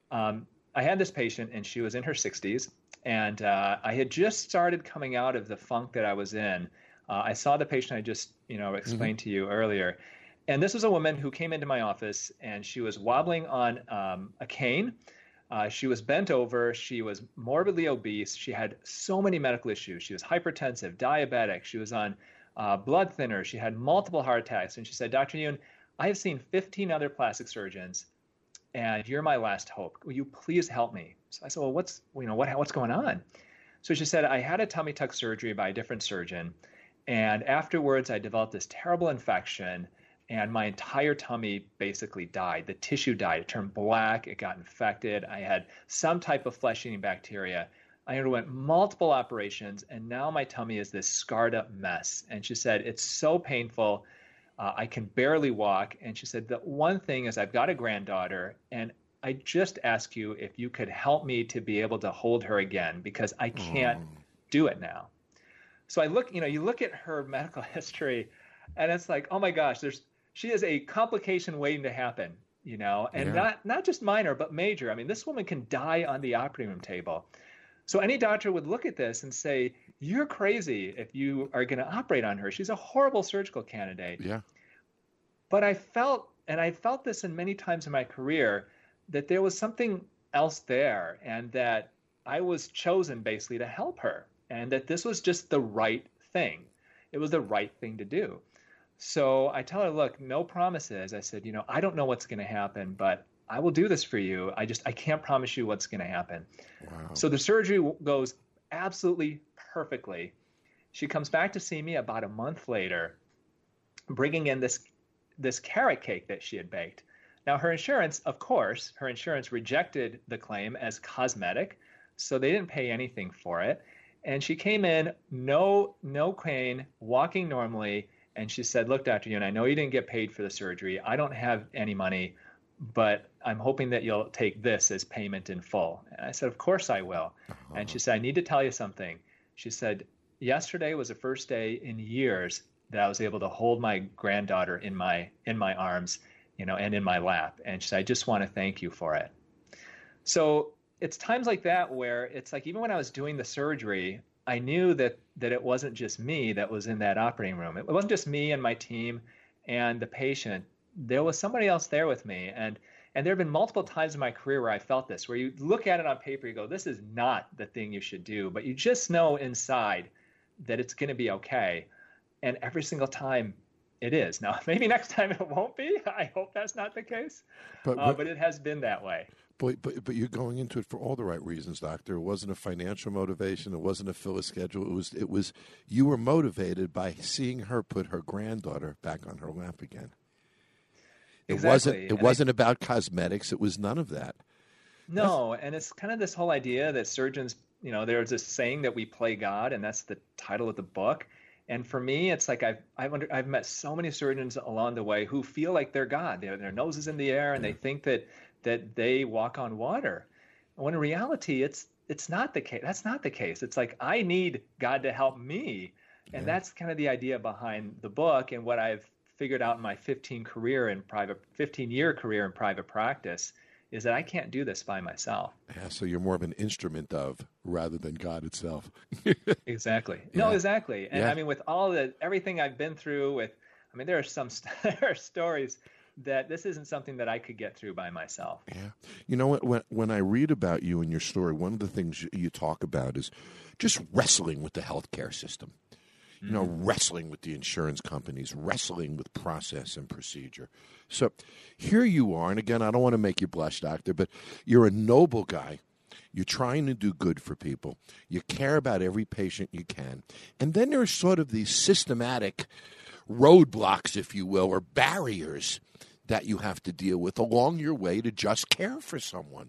[SPEAKER 8] I had this patient and she was in her 60s. And I had just started coming out of the funk that I was in. I saw the patient I just, explained to you earlier. And this was a woman who came into my office and she was wobbling on a cane. She was bent over. She was morbidly obese. She had so many medical issues. She was hypertensive, diabetic. She was on blood thinner. She had multiple heart attacks. And she said, Dr. Yoon, I have seen 15 other plastic surgeons, and you're my last hope. Will you please help me? So I said, well, what's going on? So she said, I had a tummy tuck surgery by a different surgeon. And afterwards, I developed this terrible infection. And my entire tummy basically died. The tissue died. It turned black. It got infected. I had some type of flesh-eating bacteria. I underwent multiple operations, and now my tummy is this scarred-up mess. And she said, it's so painful. I can barely walk. And she said, the one thing is I've got a granddaughter, and I just ask you if you could help me to be able to hold her again, because I can't do it now. So I look, you look at her medical history, and it's like, oh my gosh, she is a complication waiting to happen, and not just minor, but major. I mean, this woman can die on the operating room table. So any doctor would look at this and say, you're crazy if you are going to operate on her. She's a horrible surgical candidate.
[SPEAKER 3] Yeah.
[SPEAKER 8] But I felt this in many times in my career, that there was something else there, and that I was chosen basically to help her, and that this was just the right thing. It was the right thing to do. So I tell her, look, no promises. I said, I don't know what's going to happen, but I will do this for you. I can't promise you what's going to happen.
[SPEAKER 3] Wow.
[SPEAKER 8] So the surgery goes absolutely perfectly. She comes back to see me about a month later, bringing in this carrot cake that she had baked. Now, her insurance rejected the claim as cosmetic, so they didn't pay anything for it. And she came in, no pain, walking normally. And she said, look, Dr. Yoon, I know you didn't get paid for the surgery. I don't have any money, but I'm hoping that you'll take this as payment in full. And I said, of course I will. And she said, I need to tell you something. She said, yesterday was the first day in years that I was able to hold my granddaughter in my arms, and in my lap. And she said, I just want to thank you for it. So it's times like that where it's like, even when I was doing the surgery, I knew that it wasn't just me that was in that operating room. It wasn't just me and my team and the patient. There was somebody else there with me. And there have been multiple times in my career where I felt this, where you look at it on paper, you go, this is not the thing you should do. But you just know inside that it's going to be okay. And every single time it is. Now, maybe next time it won't be. I hope that's not the case. But it has been that way.
[SPEAKER 3] But you're going into it for all the right reasons, doctor. It wasn't a financial motivation. It wasn't a fill a schedule. It was you were motivated by seeing her put her granddaughter back on her lap again. It wasn't about cosmetics. It was none of that.
[SPEAKER 8] No, and it's kind of this whole idea that surgeons, there's this saying that we play God, and that's the title of the book. And for me, it's like I've met so many surgeons along the way who feel like they're God. Their nose is in the air, and they think that they walk on water. When in reality, it's not the case. That's not the case. It's like I need God to help me, and that's kind of the idea behind the book and what I've figured out in my 15-year career in private practice is that I can't do this by myself.
[SPEAKER 3] Yeah, so you're more of an instrument of rather than God itself.
[SPEAKER 8] Exactly.
[SPEAKER 3] Yeah.
[SPEAKER 8] No, exactly. And
[SPEAKER 3] Yeah.
[SPEAKER 8] I mean, with everything I've been through there are there are stories that this isn't something that I could get through by myself.
[SPEAKER 3] Yeah. You know what? When I read about you and your story, one of the things you talk about is just wrestling with the healthcare system. Wrestling with the insurance companies, wrestling with process and procedure. So here you are, and again, I don't want to make you blush, doctor, but you're a noble guy. You're trying to do good for people. You care about every patient you can. And then there are sort of these systematic roadblocks, if you will, or barriers that you have to deal with along your way to just care for someone.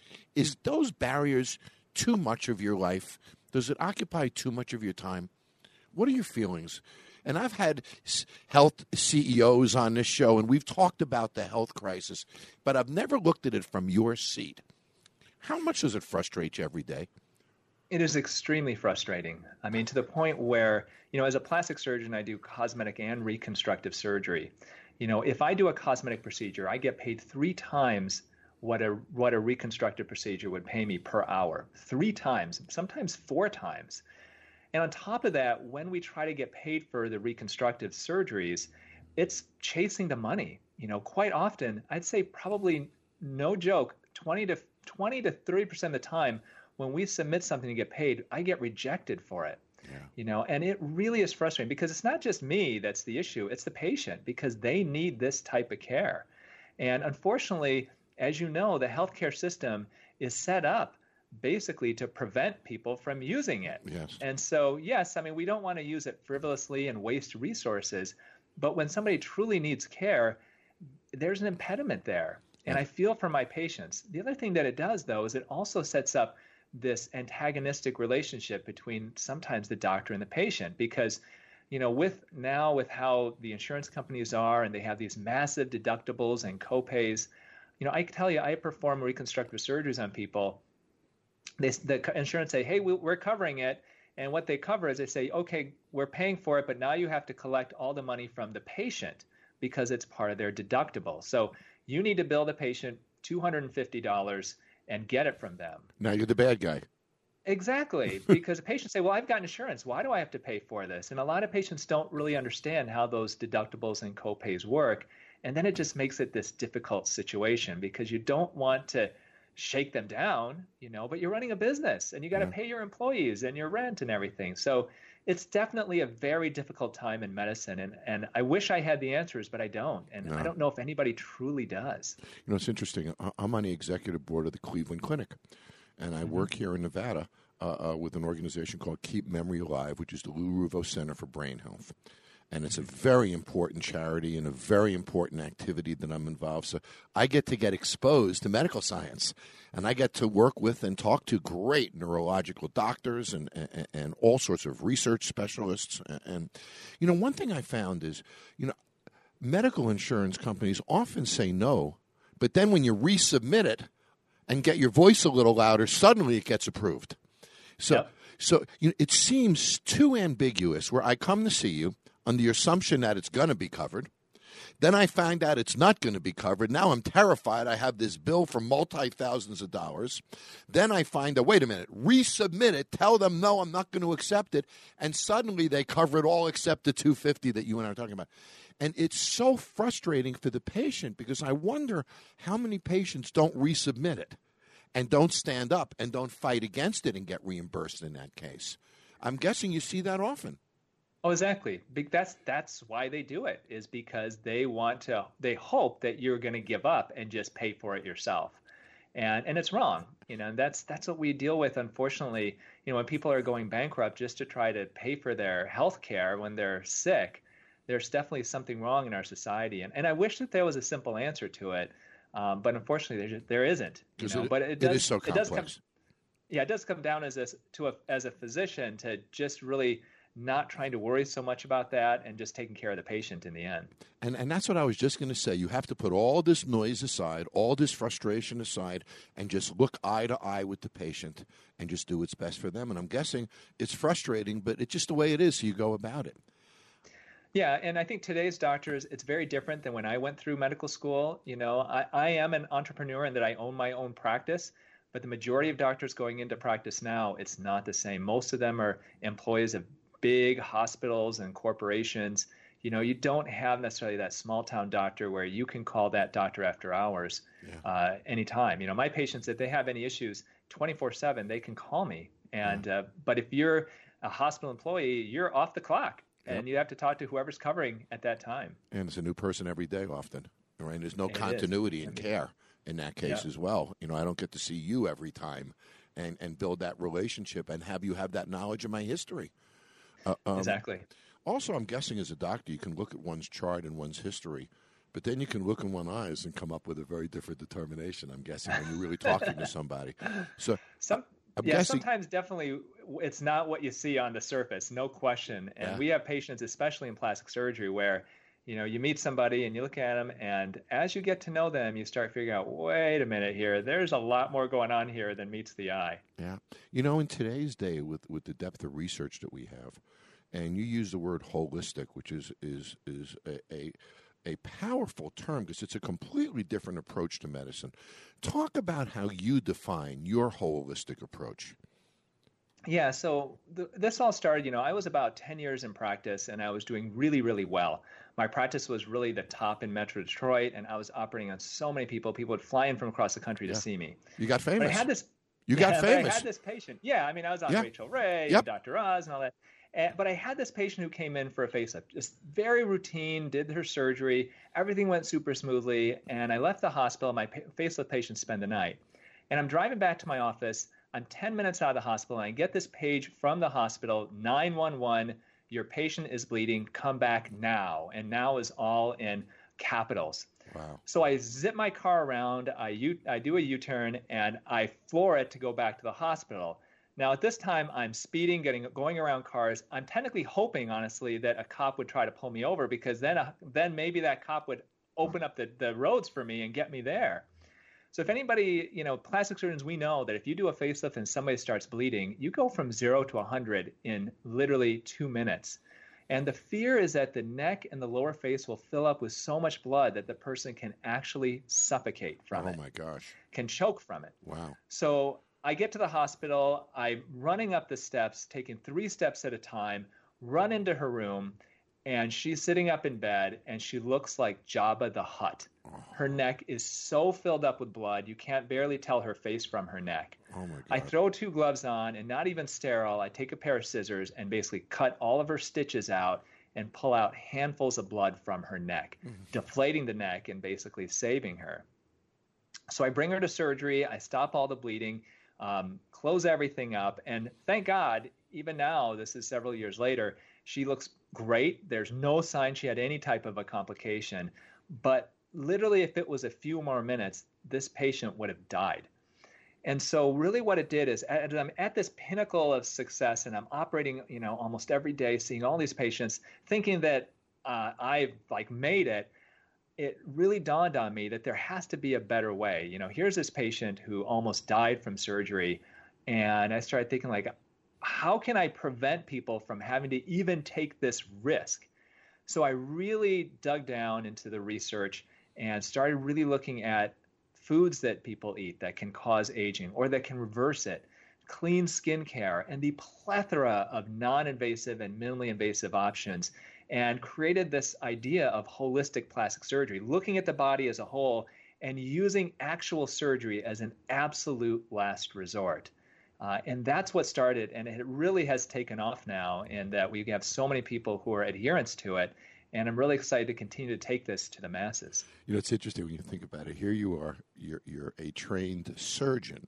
[SPEAKER 3] Is those barriers too much of your life? Does it occupy too much of your time? What are your feelings? And I've had health CEOs on this show, and we've talked about the health crisis, but I've never looked at it from your seat. How much does it frustrate you every day?
[SPEAKER 8] It is extremely frustrating. I mean, to the point where, as a plastic surgeon, I do cosmetic and reconstructive surgery. If I do a cosmetic procedure, I get paid 3 times what a reconstructive procedure would pay me per hour. 3 times, sometimes 4 times. And on top of that, when we try to get paid for the reconstructive surgeries, it's chasing the money. Quite often, I'd say probably no joke, 20 to 30% of the time when we submit something to get paid, I get rejected for it. Yeah. And it really is frustrating because it's not just me that's the issue, it's the patient because they need this type of care. And unfortunately, as you know, the healthcare system is set up basically to prevent people from using it.
[SPEAKER 3] Yes.
[SPEAKER 8] And so, yes, I mean, we don't want to use it frivolously and waste resources, but when somebody truly needs care, there's an impediment there. And I feel for my patients. The other thing that it does, though, is it also sets up this antagonistic relationship between sometimes the doctor and the patient because, with how the insurance companies are and they have these massive deductibles and copays, I can tell you, I perform reconstructive surgeries on people. The insurance say, hey, we're covering it. And what they cover is they say, okay, we're paying for it, but now you have to collect all the money from the patient because it's part of their deductible. So you need to bill the patient $250 and get it from them.
[SPEAKER 3] Now you're the bad guy.
[SPEAKER 8] Exactly, because the patients say, well, I've got insurance. Why do I have to pay for this? And a lot of patients don't really understand how those deductibles and copays work. And then it just makes it this difficult situation because you don't want to shake them down, but you're running a business and you got to pay your employees and your rent and everything. So it's definitely a very difficult time in medicine. And I wish I had the answers, but I don't. And I don't know if anybody truly does.
[SPEAKER 3] It's interesting. I'm on the executive board of the Cleveland Clinic, and I work here in Nevada with an organization called Keep Memory Alive, which is the Lou Ruvo Center for Brain Health. And it's a very important charity and a very important activity that I'm involved. So I get exposed to medical science, and I get to work with and talk to great neurological doctors and all sorts of research specialists. And one thing I found is, medical insurance companies often say no, but then when you resubmit it and get your voice a little louder, suddenly it gets approved. So it seems too ambiguous where I come to see you on the assumption that it's going to be covered. Then I find out it's not going to be covered. Now I'm terrified. I have this bill for multi-thousands of dollars. Then I find out, wait a minute, resubmit it, tell them, no, I'm not going to accept it. And suddenly they cover it all except the $250 that you and I are talking about. And it's so frustrating for the patient because I wonder how many patients don't resubmit it and don't stand up and don't fight against it and get reimbursed in that case. I'm guessing you see that often.
[SPEAKER 8] Oh, exactly. That's why they do it, is because they hope that you're going to give up and just pay for it yourself. And it's wrong. And that's what we deal with, unfortunately. When people are going bankrupt just to try to pay for their health care when they're sick, there's definitely something wrong in our society. And I wish that there was a simple answer to it. But unfortunately, there isn't. You know?
[SPEAKER 3] It,
[SPEAKER 8] but
[SPEAKER 3] it is so complex.
[SPEAKER 8] It does come down as a physician to just really not trying to worry so much about that and just taking care of the patient in the end.
[SPEAKER 3] And that's what I was just going to say. You have to put all this noise aside, all this frustration aside, and just look eye to eye with the patient and just do what's best for them. And I'm guessing it's frustrating, but it's just the way it is, so you go about it.
[SPEAKER 8] Yeah, and I think today's doctors, it's very different than when I went through medical school. You know, I am an entrepreneur in that I own my own practice, but the majority of doctors going into practice now, it's not the same. Most of them are employees of big hospitals and corporations. You know, you don't have necessarily that small town doctor where you can call that doctor after hours anytime. You know, my patients, if they have any issues 24/7, they can call me. And but if you're a hospital employee, you're off the clock. And you have to talk to whoever's covering at that time.
[SPEAKER 3] And it's a new person every day often, right? There's no continuity in care in that case as well. You know, I don't get to see you every time and build that relationship and have you have that knowledge of my history.
[SPEAKER 8] Exactly.
[SPEAKER 3] Also, I'm guessing as a doctor, you can look at one's chart and one's history, but then you can look in one's eyes and come up with a very different determination, I'm guessing, when you're really talking to somebody. So
[SPEAKER 8] sometimes definitely it's not what you see on the surface, no question. And we have patients, especially in plastic surgery, where you know you meet somebody and you look at them, and as you get to know them, you start figuring out, wait a minute here, there's a lot more going on here than meets the eye.
[SPEAKER 3] Yeah, you know, in today's day, with the depth of research that we have, and you use the word holistic, which is a powerful term because it's a completely different approach to medicine. Talk about how you define your holistic approach.
[SPEAKER 8] Yeah, so this all started, you know, I was about 10 years in practice and I was doing really, really well. My practice was really the top in Metro Detroit, and I was operating on so many people. People would fly in from across the country to see me.
[SPEAKER 3] You got famous.
[SPEAKER 8] But I had this, I had this patient. Yeah, I mean, I was on Rachel Ray and Dr. Oz and all that. But I had this patient who came in for a facelift, just very routine, did her surgery. Everything went super smoothly. And I left the hospital. My facelift patient spent the night. And I'm driving back to my office. I'm 10 minutes out of the hospital. And I get this page from the hospital, 911, your patient is bleeding. Come back now. And now is all in capitals.
[SPEAKER 3] Wow.
[SPEAKER 8] So I zip my car around. I do a U-turn, and I floor it to go back to the hospital. Now, at this time, I'm speeding, going around cars. I'm technically hoping, honestly, that a cop would try to pull me over, because then maybe that cop would open up the roads for me and get me there. So if anybody, you know, plastic surgeons, we know that if you do a facelift and somebody starts bleeding, you go from 0 to 100 in literally 2 minutes. And the fear is that the neck and the lower face will fill up with so much blood that the person can actually suffocate from it.
[SPEAKER 3] Oh, my gosh.
[SPEAKER 8] Can choke from it.
[SPEAKER 3] Wow.
[SPEAKER 8] So I get to the hospital, I'm running up the steps, taking 3 steps at a time, run into her room, and she's sitting up in bed, and she looks like Jabba the Hutt. Her neck is so filled up with blood, you can't barely tell her face from her neck.
[SPEAKER 3] Oh my God.
[SPEAKER 8] I throw 2 gloves on, and not even sterile, I take a pair of scissors and basically cut all of her stitches out and pull out handfuls of blood from her neck, deflating the neck and basically saving her. So I bring her to surgery, I stop all the bleeding, close everything up, and thank God, even now, this is several years later, she looks great. There's no sign she had any type of a complication. But literally, if it was a few more minutes, this patient would have died. And so really what it did is, I'm at this pinnacle of success, and I'm operating, you know, almost every day, seeing all these patients, thinking that I've made it. It really dawned on me that there has to be a better way. You know, here's this patient who almost died from surgery, and I started thinking, like, how can I prevent people from having to even take this risk? So I really dug down into the research and started really looking at foods that people eat that can cause aging or that can reverse it, clean skincare, and the plethora of non-invasive and minimally invasive options, and created this idea of holistic plastic surgery, looking at the body as a whole and using actual surgery as an absolute last resort. And that's what started, and it really has taken off now, in that we have so many people who are adherents to it, and I'm really excited to continue to take this to the masses.
[SPEAKER 3] You know, it's interesting when you think about it. Here you are, you're a trained surgeon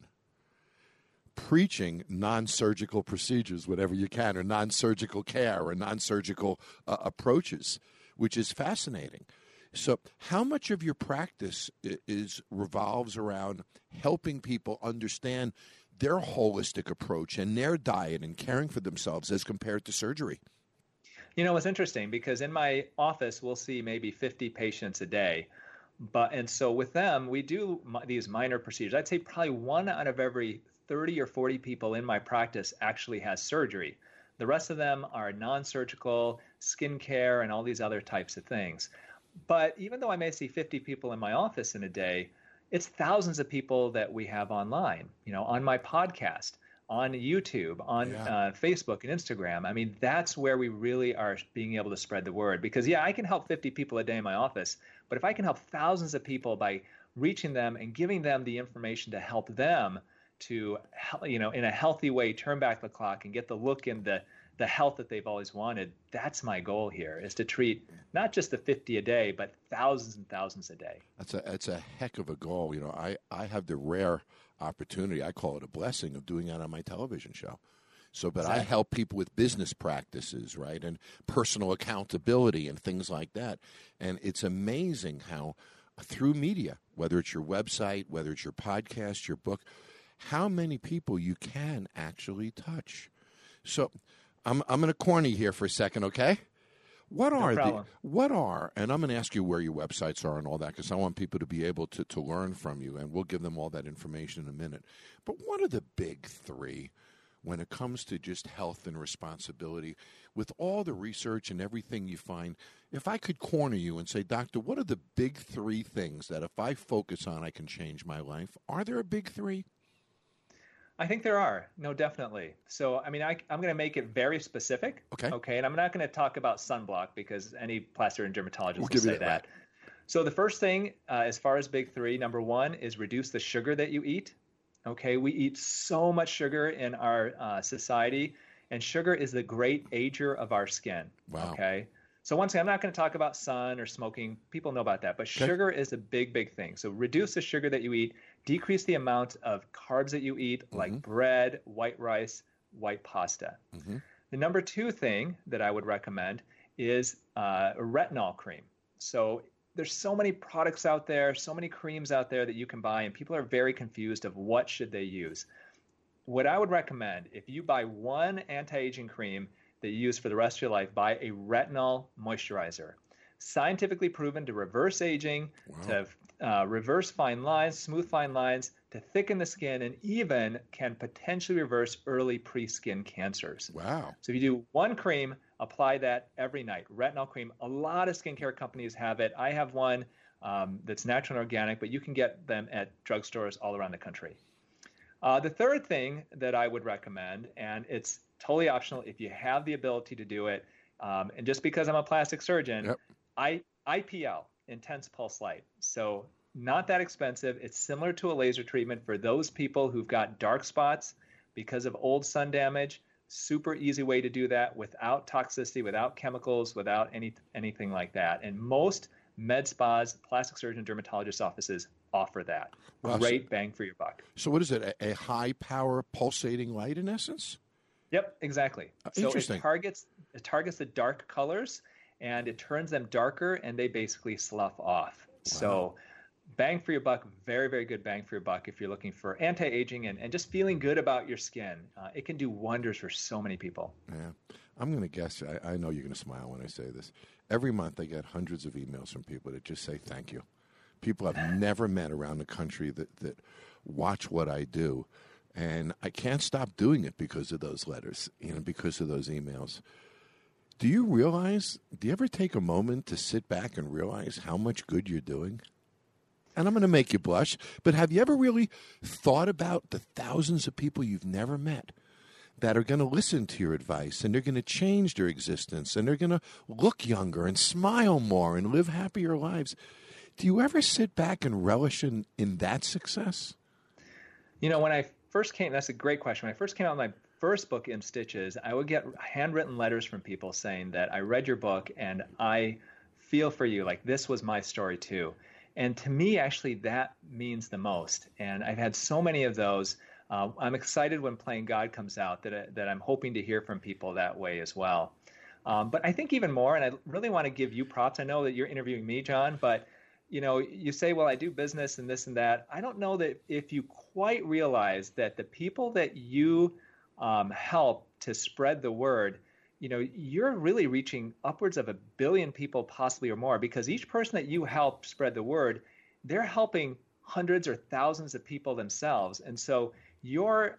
[SPEAKER 3] preaching non-surgical procedures, whatever you can, or non-surgical care, or non-surgical approaches, which is fascinating. So how much of your practice revolves around helping people understand their holistic approach and their diet and caring for themselves as compared to surgery?
[SPEAKER 8] It's interesting because in my office, we'll see maybe 50 patients a day. And so with them, we do these minor procedures. I'd say probably 1 out of every 30 or 40 people in my practice actually has surgery. The rest of them are non-surgical, skincare, and all these other types of things. But even though I may see 50 people in my office in a day, it's thousands of people that we have online, on my podcast, on YouTube, on Facebook and Instagram. I mean, that's where we really are being able to spread the word. Because, I can help 50 people a day in my office, but if I can help thousands of people by reaching them and giving them the information to help them to, in a healthy way, turn back the clock and get the look and the health that they've always wanted, that's my goal here, is to treat not just the 50 a day, but thousands and thousands a day.
[SPEAKER 3] That's a heck of a goal. I have the rare opportunity, I call it a blessing, of doing that on my television show. But I help people with business practices, right, and personal accountability and things like that. And it's amazing how through media, whether it's your website, whether it's your podcast, your book, how many people you can actually touch. So I'm going to corny here for a second, okay? What are, and I'm going to ask you where your websites are and all that, because I want people to be able to learn from you, and we'll give them all that information in a minute. But what are the big 3 when it comes to just health and responsibility? With all the research and everything you find, if I could corner you and say, Doctor, what are the big 3 things that if I focus on, I can change my life? Are there a big 3?
[SPEAKER 8] I think there are. No, definitely. So, I'm going to make it very specific. Okay. And I'm not going to talk about sunblock because any plastic and dermatologist will say that. So the first thing, as far as big 3, number 1 is reduce the sugar that you eat. Okay. We eat so much sugar in our society, and sugar is the great ager of our skin.
[SPEAKER 3] Wow.
[SPEAKER 8] Okay. So once again, I'm not going to talk about sun or smoking. People know about that. But sugar is a big, big thing. So reduce the sugar that you eat. Decrease the amount of carbs that you eat, like bread, white rice, white pasta. The number 2 thing that I would recommend is a retinol cream. So there's so many products out there, so many creams out there that you can buy, and people are very confused of what should they use. What I would recommend, if you buy one anti-aging cream that you use for the rest of your life, buy a retinol moisturizer. Scientifically proven to reverse aging, to reverse fine lines, smooth fine lines, to thicken the skin, and even can potentially reverse early pre-skin cancers.
[SPEAKER 3] Wow.
[SPEAKER 8] So if you do one cream, apply that every night. Retinol cream. A lot of skincare companies have it. I have one that's natural and organic, but you can get them at drugstores all around the country. The third thing that I would recommend, and it's totally optional if you have the ability to do it, and just because I'm a plastic surgeon, IPL, intense pulse light. So not that expensive. It's similar to a laser treatment for those people who've got dark spots because of old sun damage. Super easy way to do that without toxicity, without chemicals, without anything like that. And most med spas, plastic surgeon, dermatologist offices offer that. Wow, great bang for your buck.
[SPEAKER 3] So what is it, a high-power pulsating light in essence?
[SPEAKER 8] Yep, exactly.
[SPEAKER 3] Interesting.
[SPEAKER 8] So it targets the dark colors, and it turns them darker, and they basically slough off. Wow. So bang for your buck, very, very good bang for your buck if you're looking for anti-aging and just feeling good about your skin. It can do wonders for so many people.
[SPEAKER 3] Yeah. I'm going to guess, I know you're going to smile when I say this. Every month I get hundreds of emails from people that just say thank you. People I've never met around the country that watch what I do. And I can't stop doing it because of those letters, because of those emails. Do you ever take a moment to sit back and realize how much good you're doing? And I'm going to make you blush, but have you ever really thought about the thousands of people you've never met that are going to listen to your advice, and they're going to change their existence, and they're going to look younger and smile more and live happier lives? Do you ever sit back and relish in that success?
[SPEAKER 8] When I first came, that's a great question. When I first came out with my first book, In Stitches, I would get handwritten letters from people saying that I read your book and I feel for you, like this was my story too. And to me, actually, that means the most. And I've had so many of those. I'm excited when Playing God comes out that I'm hoping to hear from people that way as well. But I think even more, and I really want to give you props. I know that you're interviewing me, John, but you say, well, I do business and this and that. I don't know that if you quite realize that the people that you help to spread the word, you're really reaching upwards of 1 billion people, possibly or more, because each person that you help spread the word, they're helping hundreds or thousands of people themselves. And so your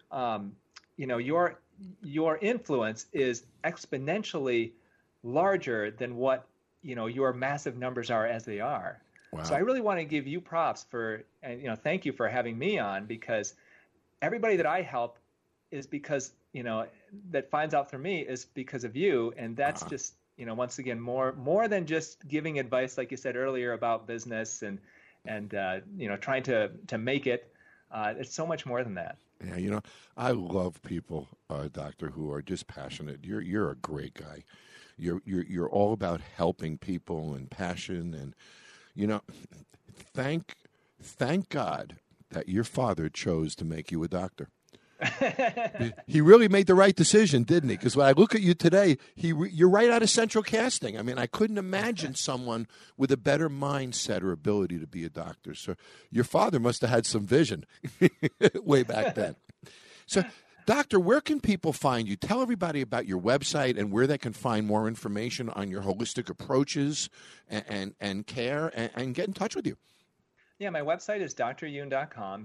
[SPEAKER 8] influence is exponentially larger than what, your massive numbers are as they are. Wow. So I really want to give you props and thank you for having me on, because everybody that I help is because, that finds out through me is because of you. And that's just, once again, more than just giving advice, like you said earlier, about business and trying to make it. It's so much more than that.
[SPEAKER 3] Yeah, I love people, Doctor, who are just passionate. You're a great guy. You're all about helping people and passion, and thank God that your father chose to make you a doctor. He really made the right decision, didn't he? Because when I look at you today, you're right out of Central Casting. I mean, I couldn't imagine someone with a better mindset or ability to be a doctor. So your father must have had some vision way back then. So, Doctor, where can people find you? Tell everybody about your website and where they can find more information on your holistic approaches and care, and get in touch with you.
[SPEAKER 8] Yeah, my website is dryoun.com,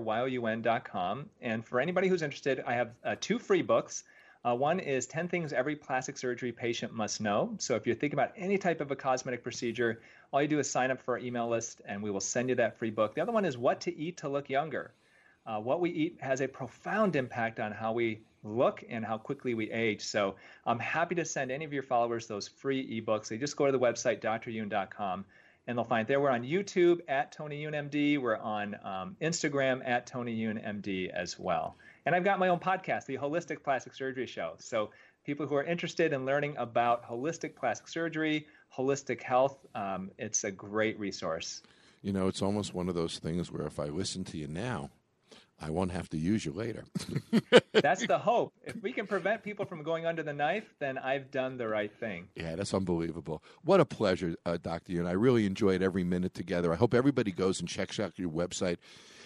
[SPEAKER 8] dryoun.com. And for anybody who's interested, I have 2 free books. One is 10 Things Every Plastic Surgery Patient Must Know. So if you're thinking about any type of a cosmetic procedure, all you do is sign up for our email list, and we will send you that free book. The other one is What to Eat to Look Younger. What we eat has a profound impact on how we look and how quickly we age. So I'm happy to send any of your followers those free ebooks. They just go to the website, dryoun.com. And they'll find there. We're on YouTube at Tony Youn MD. We're on Instagram at Tony Youn MD as well. And I've got my own podcast, the Holistic Plastic Surgery Show. So people who are interested in learning about holistic plastic surgery, holistic health, it's a great resource.
[SPEAKER 3] It's almost one of those things where if I listen to you now, I won't have to use you later.
[SPEAKER 8] That's the hope. If we can prevent people from going under the knife, then I've done the right thing.
[SPEAKER 3] Yeah, that's unbelievable. What a pleasure, Dr. Youn. I really enjoyed every minute together. I hope everybody goes and checks out your website.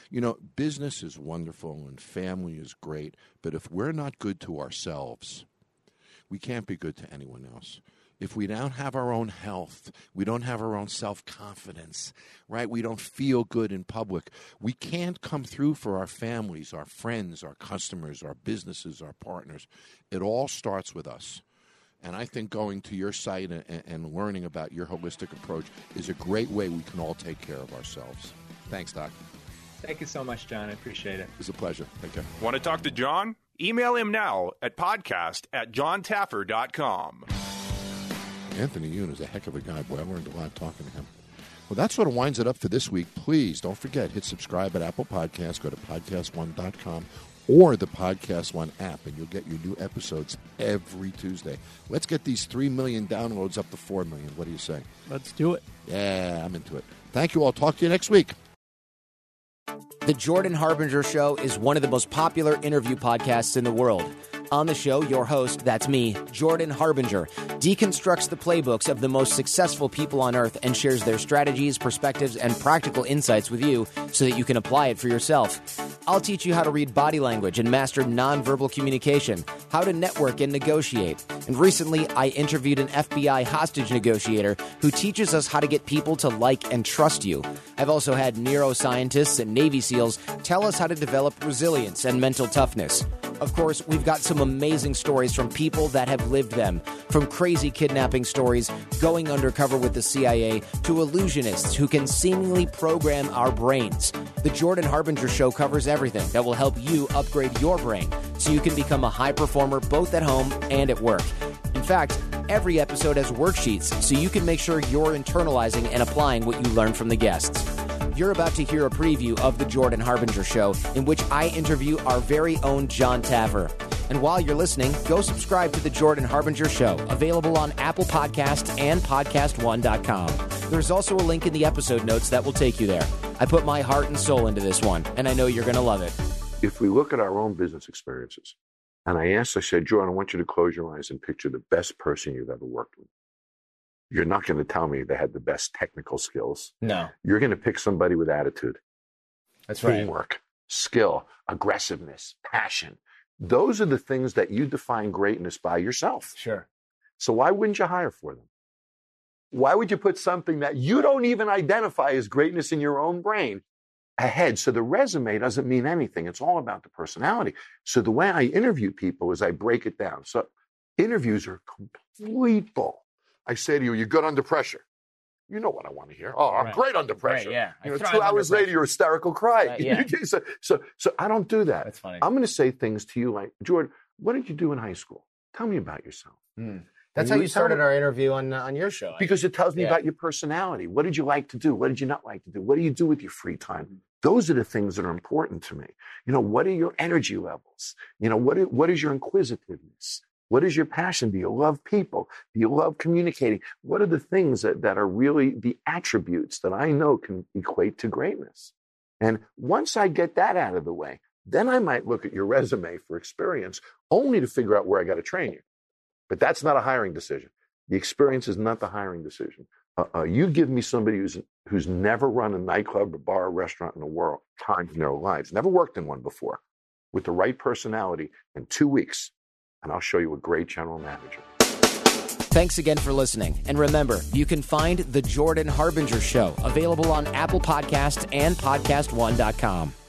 [SPEAKER 3] Business is wonderful and family is great, but if we're not good to ourselves, we can't be good to anyone else. If we don't have our own health, we don't have our own self-confidence, right? We don't feel good in public. We can't come through for our families, our friends, our customers, our businesses, our partners. It all starts with us. And I think going to your site and learning about your holistic approach is a great way we can all take care of ourselves. Thanks, Doc.
[SPEAKER 8] Thank you so much, John. I appreciate it.
[SPEAKER 3] It's a pleasure. Take care.
[SPEAKER 1] Want to talk to John? Email him now at podcast@johntaffer.com.
[SPEAKER 3] Anthony Youn is a heck of a guy. Boy, I learned a lot talking to him. Well, that sort of winds it up for this week. Please don't forget, hit subscribe at Apple Podcasts. Go to podcastone.com or the Podcast One app, and you'll get your new episodes every Tuesday. Let's get these 3 million downloads up to 4 million. What do you say?
[SPEAKER 4] Let's do it.
[SPEAKER 3] Yeah, I'm into it. Thank you all. Talk to you next week.
[SPEAKER 9] The Jordan Harbinger Show is one of the most popular interview podcasts in the world. On the show, your host, that's me, Jordan Harbinger, deconstructs the playbooks of the most successful people on earth and shares their strategies, perspectives, and practical insights with you so that you can apply it for yourself. I'll teach you how to read body language and master nonverbal communication, how to network and negotiate. And recently, I interviewed an FBI hostage negotiator who teaches us how to get people to like and trust you. I've also had neuroscientists and Navy SEALs tell us how to develop resilience and mental toughness. Of course, we've got some amazing stories from people that have lived them, from crazy kidnapping stories, going undercover with the CIA, to illusionists who can seemingly program our brains. The Jordan Harbinger Show covers everything that will help you upgrade your brain so you can become a high performer both at home and at work. In fact, every episode has worksheets so you can make sure you're internalizing and applying what you learn from the guests. You're about to hear a preview of The Jordan Harbinger Show, in which I interview our very own John Taffer. And while you're listening, go subscribe to The Jordan Harbinger Show, available on Apple Podcasts and podcastone.com. There's also a link in the episode notes that will take you there. I put my heart and soul into this one, and I know you're going to love it.
[SPEAKER 3] If we look at our own business experiences, And I said, Jordan, I want you to close your eyes and picture the best person you've ever worked with. You're not going to tell me they had the best technical skills.
[SPEAKER 9] No.
[SPEAKER 3] You're going to pick somebody with attitude.
[SPEAKER 9] That's right.
[SPEAKER 3] Teamwork, skill, aggressiveness, passion. Those are the things that you define greatness by yourself.
[SPEAKER 9] Sure.
[SPEAKER 3] So why wouldn't you hire for them? Why would you put something that you don't even identify as greatness in your own brain ahead? So the resume doesn't mean anything. It's all about the personality. So the way I interview people is I break it down. So interviews are complete bull. I say to you, you're good under pressure. You know what I want to hear. Oh, I'm great under pressure.
[SPEAKER 9] Right, yeah.
[SPEAKER 3] 2 hours later, you're hysterical crying.
[SPEAKER 9] Yeah.
[SPEAKER 3] So I don't do that.
[SPEAKER 9] That's funny.
[SPEAKER 3] I'm going to say things to you like, Jordan, what did you do in high school? Tell me about yourself.
[SPEAKER 9] That's how you started our interview on your show.
[SPEAKER 3] Because it tells me about your personality. What did you like to do? What did you not like to do? What do you do with your free time? Those are the things that are important to me. What are your energy levels? What is your inquisitiveness? What is your passion? Do you love people? Do you love communicating? What are the things that are really the attributes that I know can equate to greatness? And once I get that out of the way, then I might look at your resume for experience only to figure out where I got to train you. But that's not a hiring decision. The experience is not the hiring decision. You give me somebody who's never run a nightclub, a bar, a restaurant in the world, time in their lives, never worked in one before, with the right personality in 2 weeks, and I'll show you a great general manager.
[SPEAKER 9] Thanks again for listening. And remember, you can find The Jordan Harbinger Show available on Apple Podcasts and PodcastOne.com.